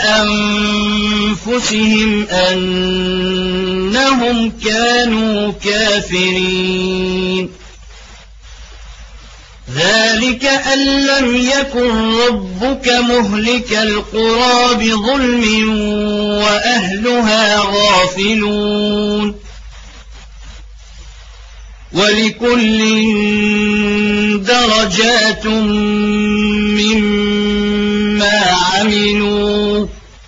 أنفسهم أنهم كانوا كافرين ذلك أن لم يكن ربك مهلك القرى بظلم وأهلها غافلون ولكل درجات مما عملوا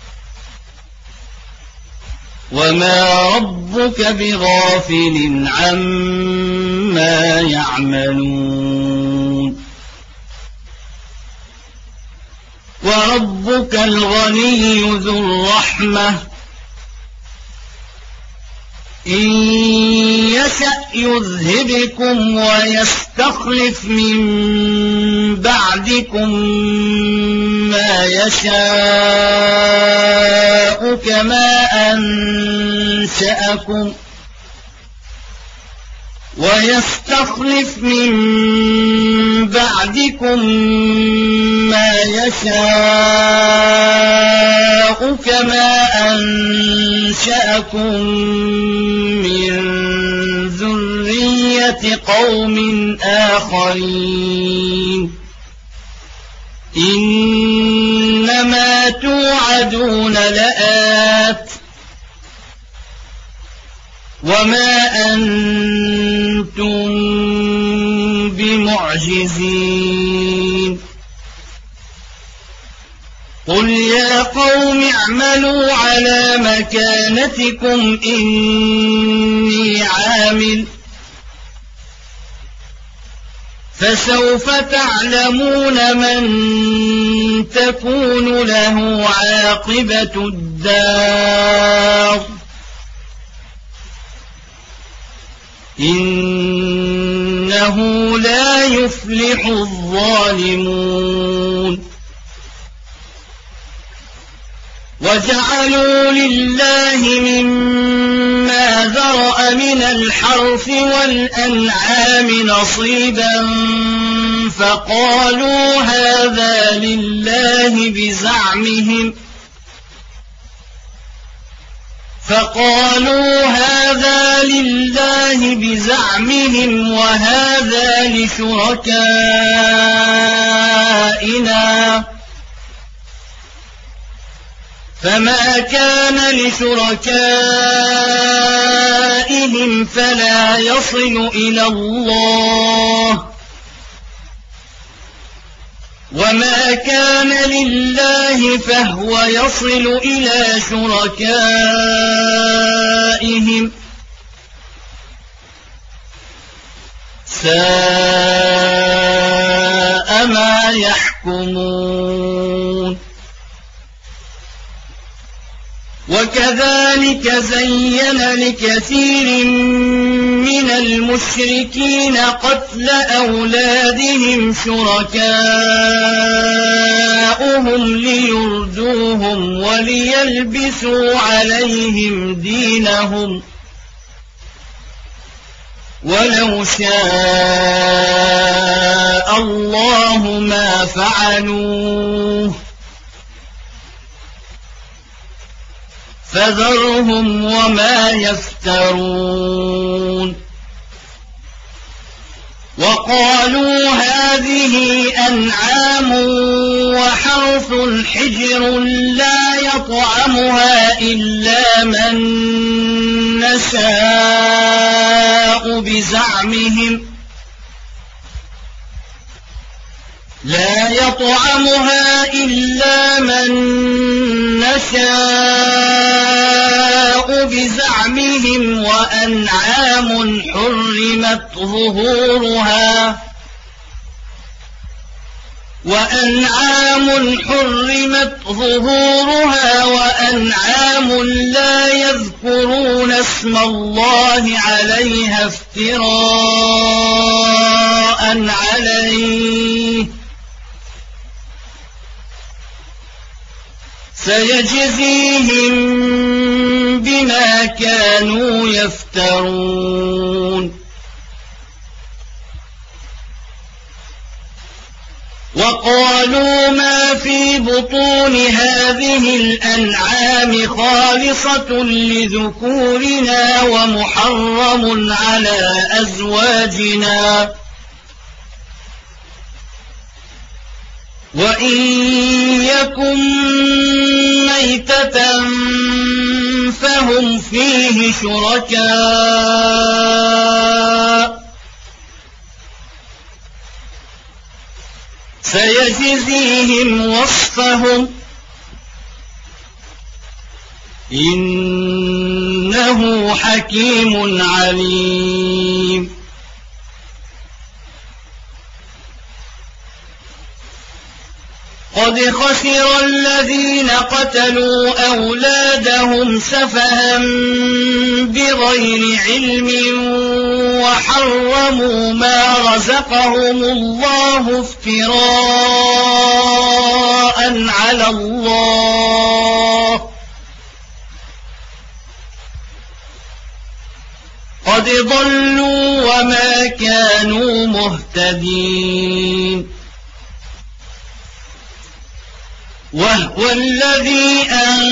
وما ربك بغافل عما يعملون وربك الغني ذو الرحمة إن يشأ يذهبكم ويستخلف من بعدكم ما يشاء كما أنشأكم ويستخلف من بعدكم ما يشاء كما أنشأكم من ذرية قوم آخرين إنما توعدون لآت وما أنتم بمعجزين قل يا قوم اعملوا على مكانتكم إني عامل فسوف تعلمون من تكون له عاقبة الدار إنه لا يفلح الظالمون وجعلوا لله مما ذرأ من الحرث والأنعام نصيبا فقالوا هذا لله بزعمهم فقالوا هذا لله بزعمهم وهذا لشركائنا فما كان لشركائهم فلا يصل إلى الله وما كان لله فهو يصل إلى شركائهم ساء ما يحكمون وكذلك زين لكثير من المشركين قتل أولادهم شركاؤهم ليردوهم وليلبسوا عليهم دينهم ولو شاء الله ما فعلوه فذرهم وما يفترون وقالوا هذه أنعام وحرث حجر لا يطعمها إلا من نشاء بزعمهم لا يطعمها إلا من نشاء بزعمهم وأنعام حرمت ظهورها وأنعام حرمت ظهورها وأنعام لا يذكرون اسم الله عليها افتراء عليه سيجزيهم بما كانوا يفترون وقالوا ما في بطون هذه الأنعام خالصة لذكورنا ومحرم على أزواجنا وإن يكن ميتة فهم فيه شركاء سيجزيهم وصفهم إنه حكيم عليم قد قد خسر الذين قتلوا أولادهم سفها بغير علم وحرموا ما رزقهم الله افتراء على الله قد ضلوا وما كانوا مهتدين وهو الذي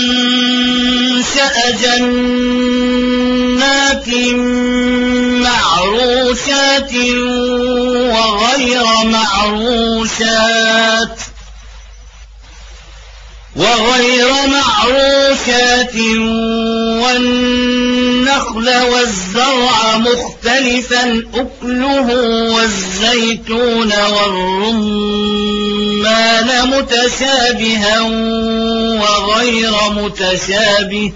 أنشأ جنات معروشات وغير معروشات وغير معروشات والنخل والزرع مختلفا أكله والزيتون والرمان متشابها وغير متشابه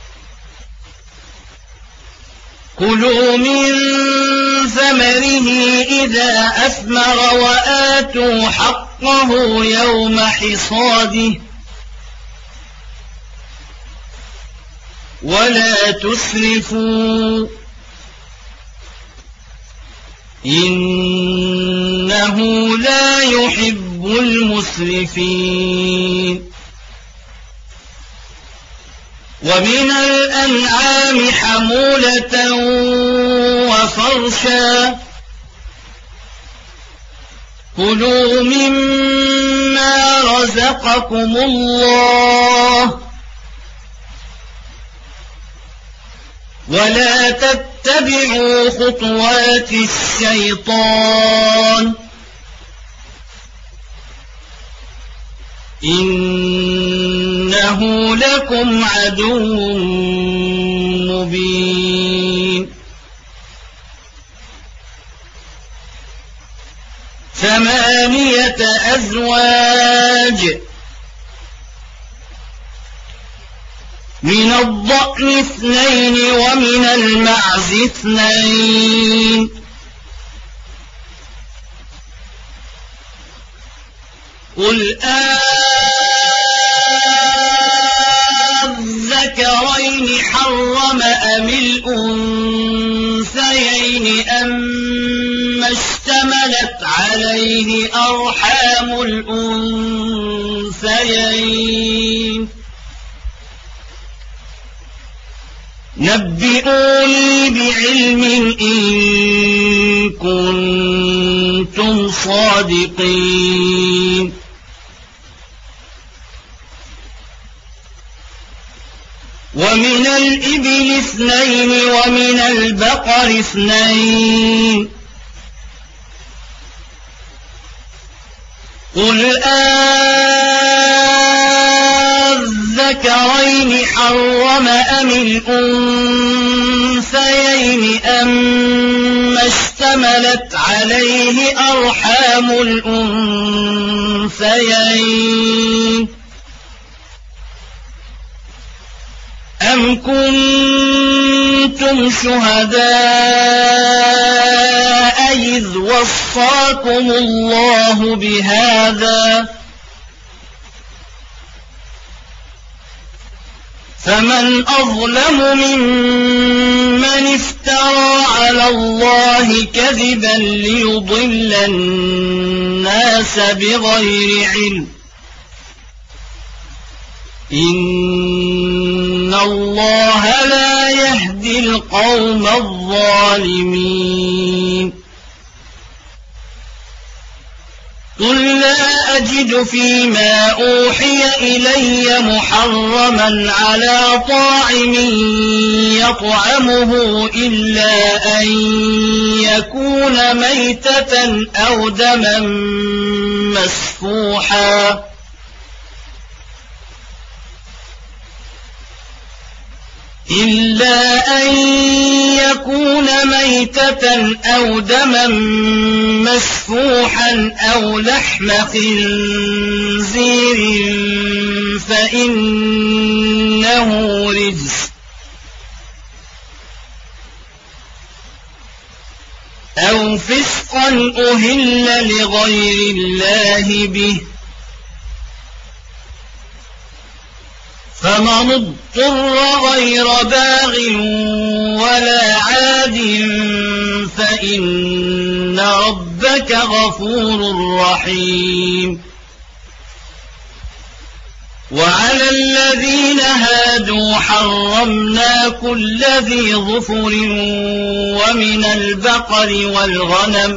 كلوا من ثمره إذا أثمر وآتوا حقه يوم حصاده ولا تسرفوا إنه لا يحب المسرفين ومن الأنعام حمولة وفرشا كلوا مما رزقكم الله ولا تتبعوا خطوات الشيطان إنه لكم عدو مبين ثمانية أزواج من الضأن اثنين ومن المعز اثنين قل أذكرين حرم أم الأنثيين أما اشتملت عليه أرحام الأنثيين نبئوني بعلم إن كنتم صادقين ومن الإبل اثنين ومن البقر اثنين قل أذكرين حرم أم الأنثيين أما اشتملت عليه أرحام الأنثيين أم كنتم شهداء إذ وصاكم الله بهذا فمن أظلم ممن افترى على الله كذبا ليضل الناس بغير علم إن الله لا يهدي القوم الظالمين قل لا أجد فيما أوحي إلي محرما على طاعم يطعمه إلا أن يكون ميتة أو دما مسفوحا إلا أن يكون ميتة أو دما مسفوحا أو لحم خنزير فإنه رجس أو فسقا أهل لغير الله به فمن اضطر غير باغ ولا عاد فإن ربك غفور رحيم وعلى الذين هادوا حرمنا كل ذي ظفر ومن البقر والغنم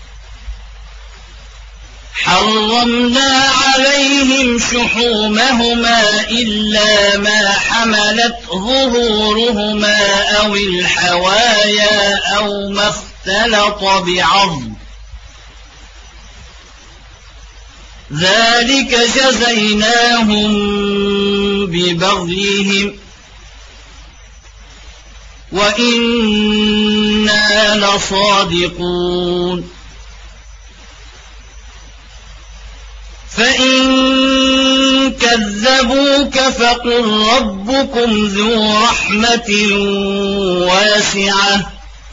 حرمنا عليهم شحومهما إلا ما حملت ظهورهما أو الحوايا أو ما اختلط بعظم ذلك جزيناهم ببغيهم وإنا لصادقون فإن كذبوك فقل ربكم ذو رحمة واسعة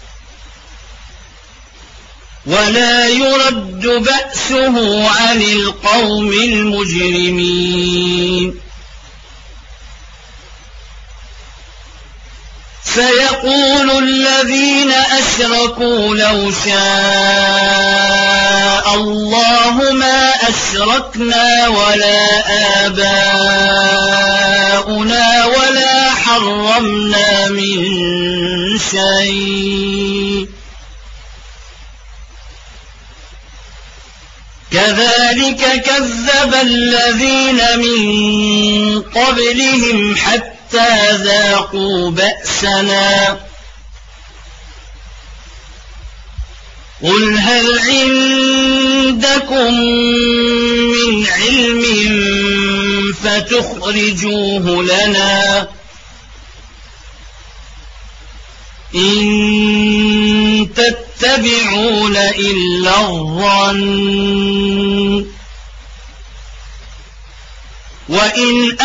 ولا يرد بأسه عن القوم المجرمين سيقول الذين أشركوا لو شاء الله ما أشركنا ولا آباؤنا ولا حرمنا من شيء كذلك كذب الذين من قبلهم حتى ذاقوا بأسنا قل هل عندكم من علم فتخرجوه لنا إن تتبعون إلا الظن وإن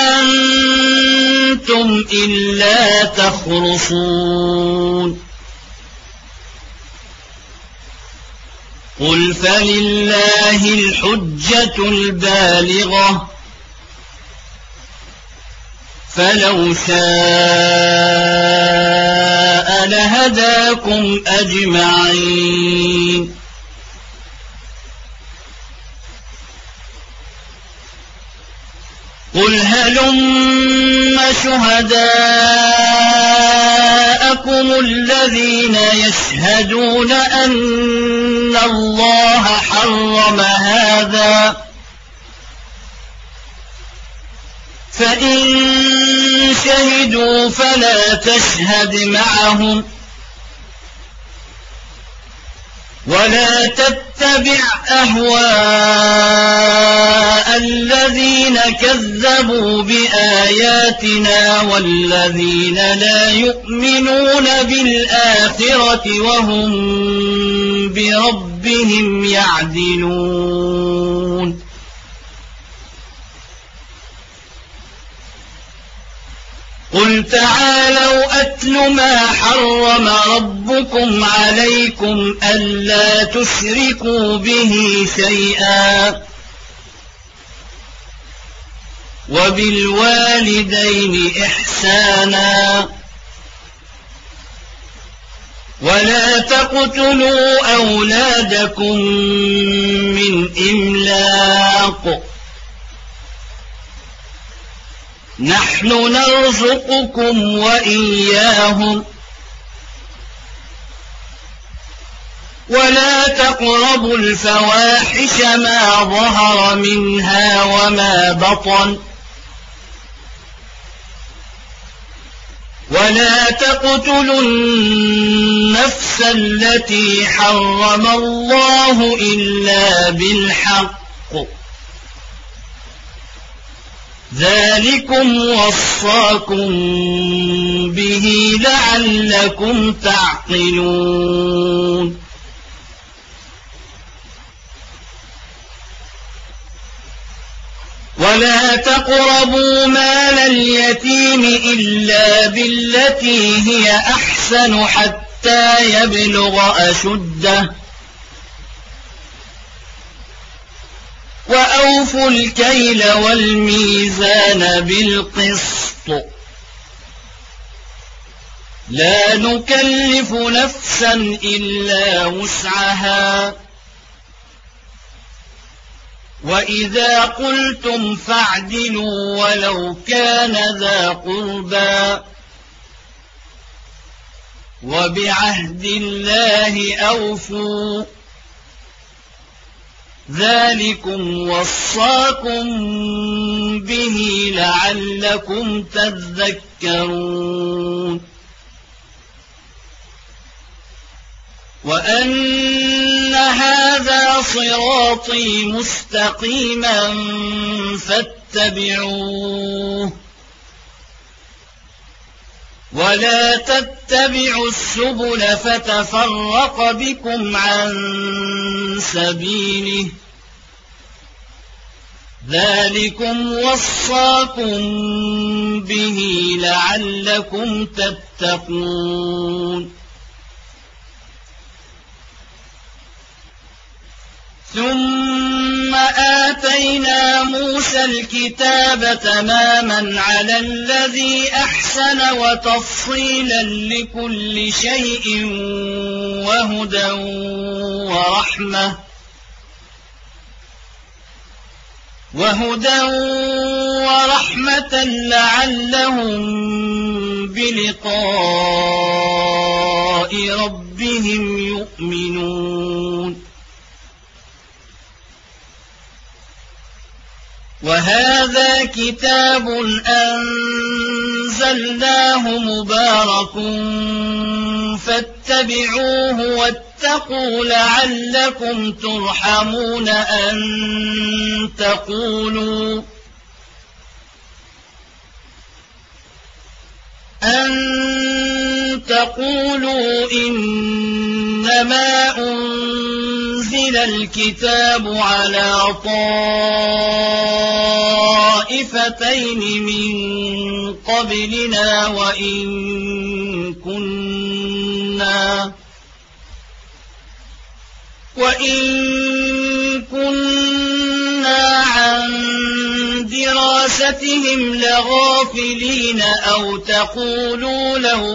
أنتم إلا تخرصون قل فلله الحجة البالغة فلو شاء لهداكم أجمعين قل هلم شهداءكم الذين يشهدون أن الله حرم هذا فإن شهدوا فلا تشهد معهم ولا تتبع أهواء الذين كذبوا بآياتنا والذين لا يؤمنون بالآخرة وهم بربهم يعدلون قل تعالوا أتل ما حرم ربكم عليكم ألا تشركوا به شيئا وبالوالدين إحسانا ولا تقتلوا أولادكم من إملاق نحن نرزقكم وإياهم ولا تقربوا الفواحش ما ظهر منها وما بطن ولا تقتلوا النفس التي حرم الله إلا بالحق ذلكم وصاكم به لعلكم تعقلون ولا تقربوا مال اليتيم إلا بالتي هي أحسن حتى يبلغ أشده وأوفوا الكيل والميزان بالقسط لا نكلف نفسا إلا وسعها وإذا قلتم فاعدلوا ولو كان ذا قربى وبعهد الله أوفوا ذلكم وصاكم به لعلكم تذكرون وأن هذا صراطي مستقيما فاتبعوه ولا تتبعوا السبل فتفرق بكم عن سبيله ذلكم وصاكم به لعلكم تتقون ثم آتينا موسى الكتاب تماما على الذي أحسن وتفصيلا لكل شيء وهدى ورحمة وهدى ورحمة لعلهم بلقاء ربهم يؤمنون وهذا كتاب أنزلناه مبارك فاتبعوه واتقوا لعلكم ترحمون أن تقولوا أن تقولوا إنما أنزل الكتاب على طائفتين من قبلنا وإن كنا وإن كنا عن دراستهم لغافلين أو تقولوا لو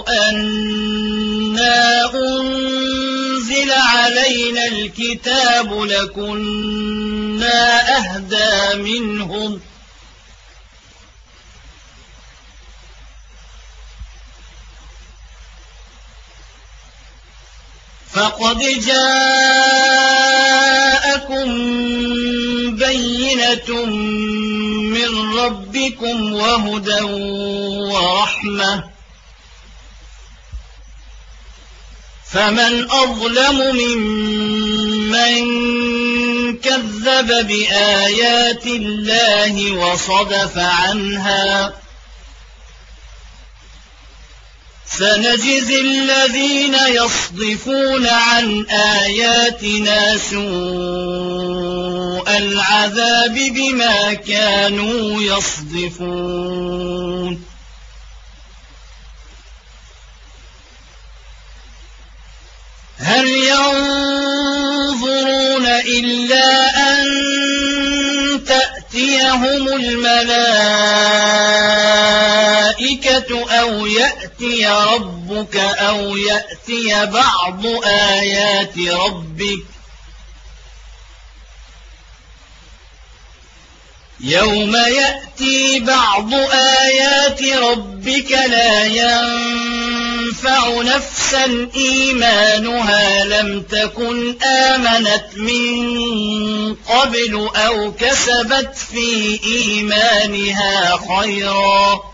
أنا أنزل علينا الكتاب لكنا أهدى منهم فقد جاءكم بينة من ربكم وهدى ورحمة فمن أظلم ممن كذب بآيات الله وصدف عنها سنجزي الذين يصدفون عن آياتنا سوء العذاب بما كانوا يصدفون هل ينظرون إلا أن تأتيهم الملائكة أو يأتي ربك أو يأتي بعض آيات ربك يوم يأتي بعض آيات ربك لا ينفع نفسا إيمانها لم تكن آمنت من قبل أو كسبت في إيمانها خيرا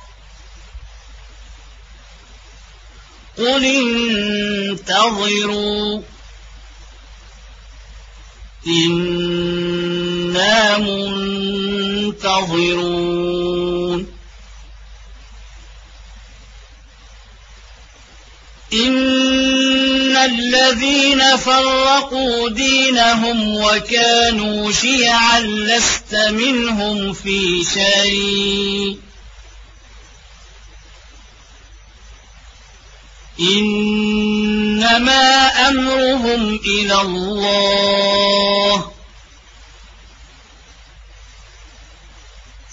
قل انتظروا إنا منتظرون إن الذين فرقوا دينهم وكانوا شيعا لست منهم في شيء إنما أمرهم إلى الله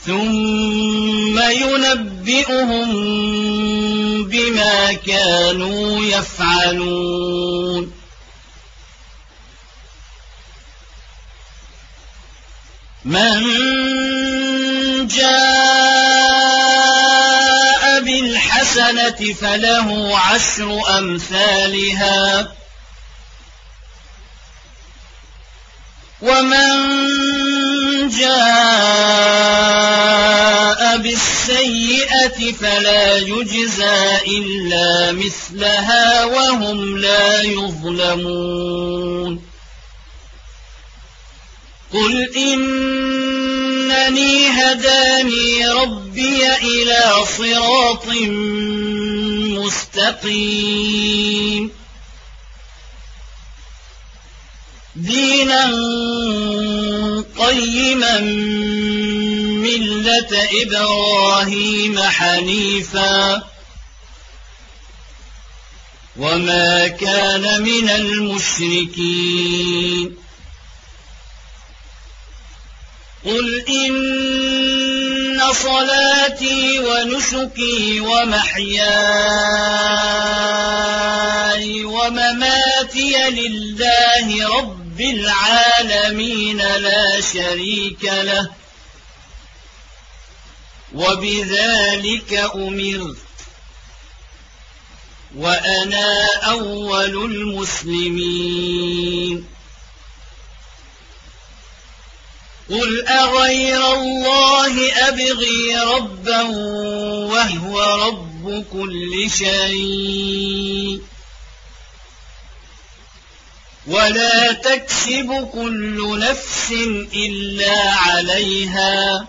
ثم ينبئهم بما كانوا يفعلون من جاء بالحسنة فله عشر أمثالها ومن جاء بالسيئة فلا يجزى إلا مثلها وهم لا يظلمون قل إنني هداني ربي إلى صراط مستقيم دينا قيما ملة إبراهيم حنيفا وما كان من المشركين قل إن صلاتي ونسكي ومحياي ومماتي لله رب العالمين لا شريك له وبذلك أمرت وأنا أول المسلمين قل أغير الله أبغي ربا وهو رب كل شيء ولا تكسب كل نفس إلا عليها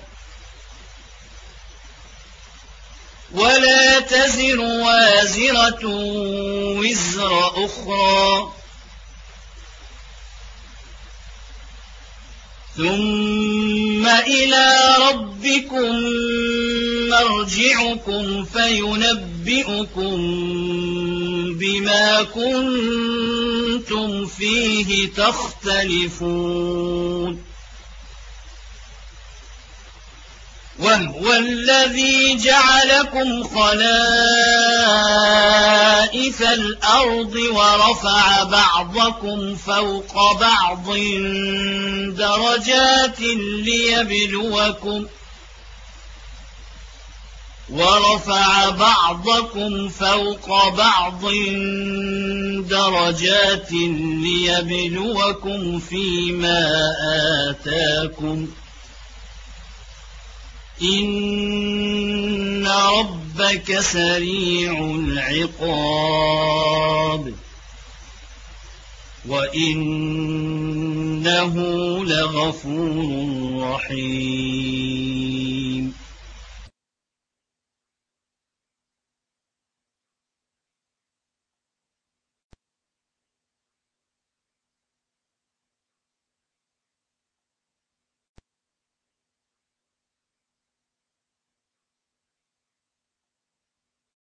ولا تزر وازرة وزر أخرى ثم إلى ربكم مرجعكم فينبئكم بما كنتم فيه تختلفون وهو الذي جعلكم خلائف الأرض ورفع بعضكم فوق بعض درجات ليبلوكم ورفع بعضكم فوق بعض درجات ليبلوكم فيما آتاكم إن ربك سريع العقاب وإنه لغفور رحيم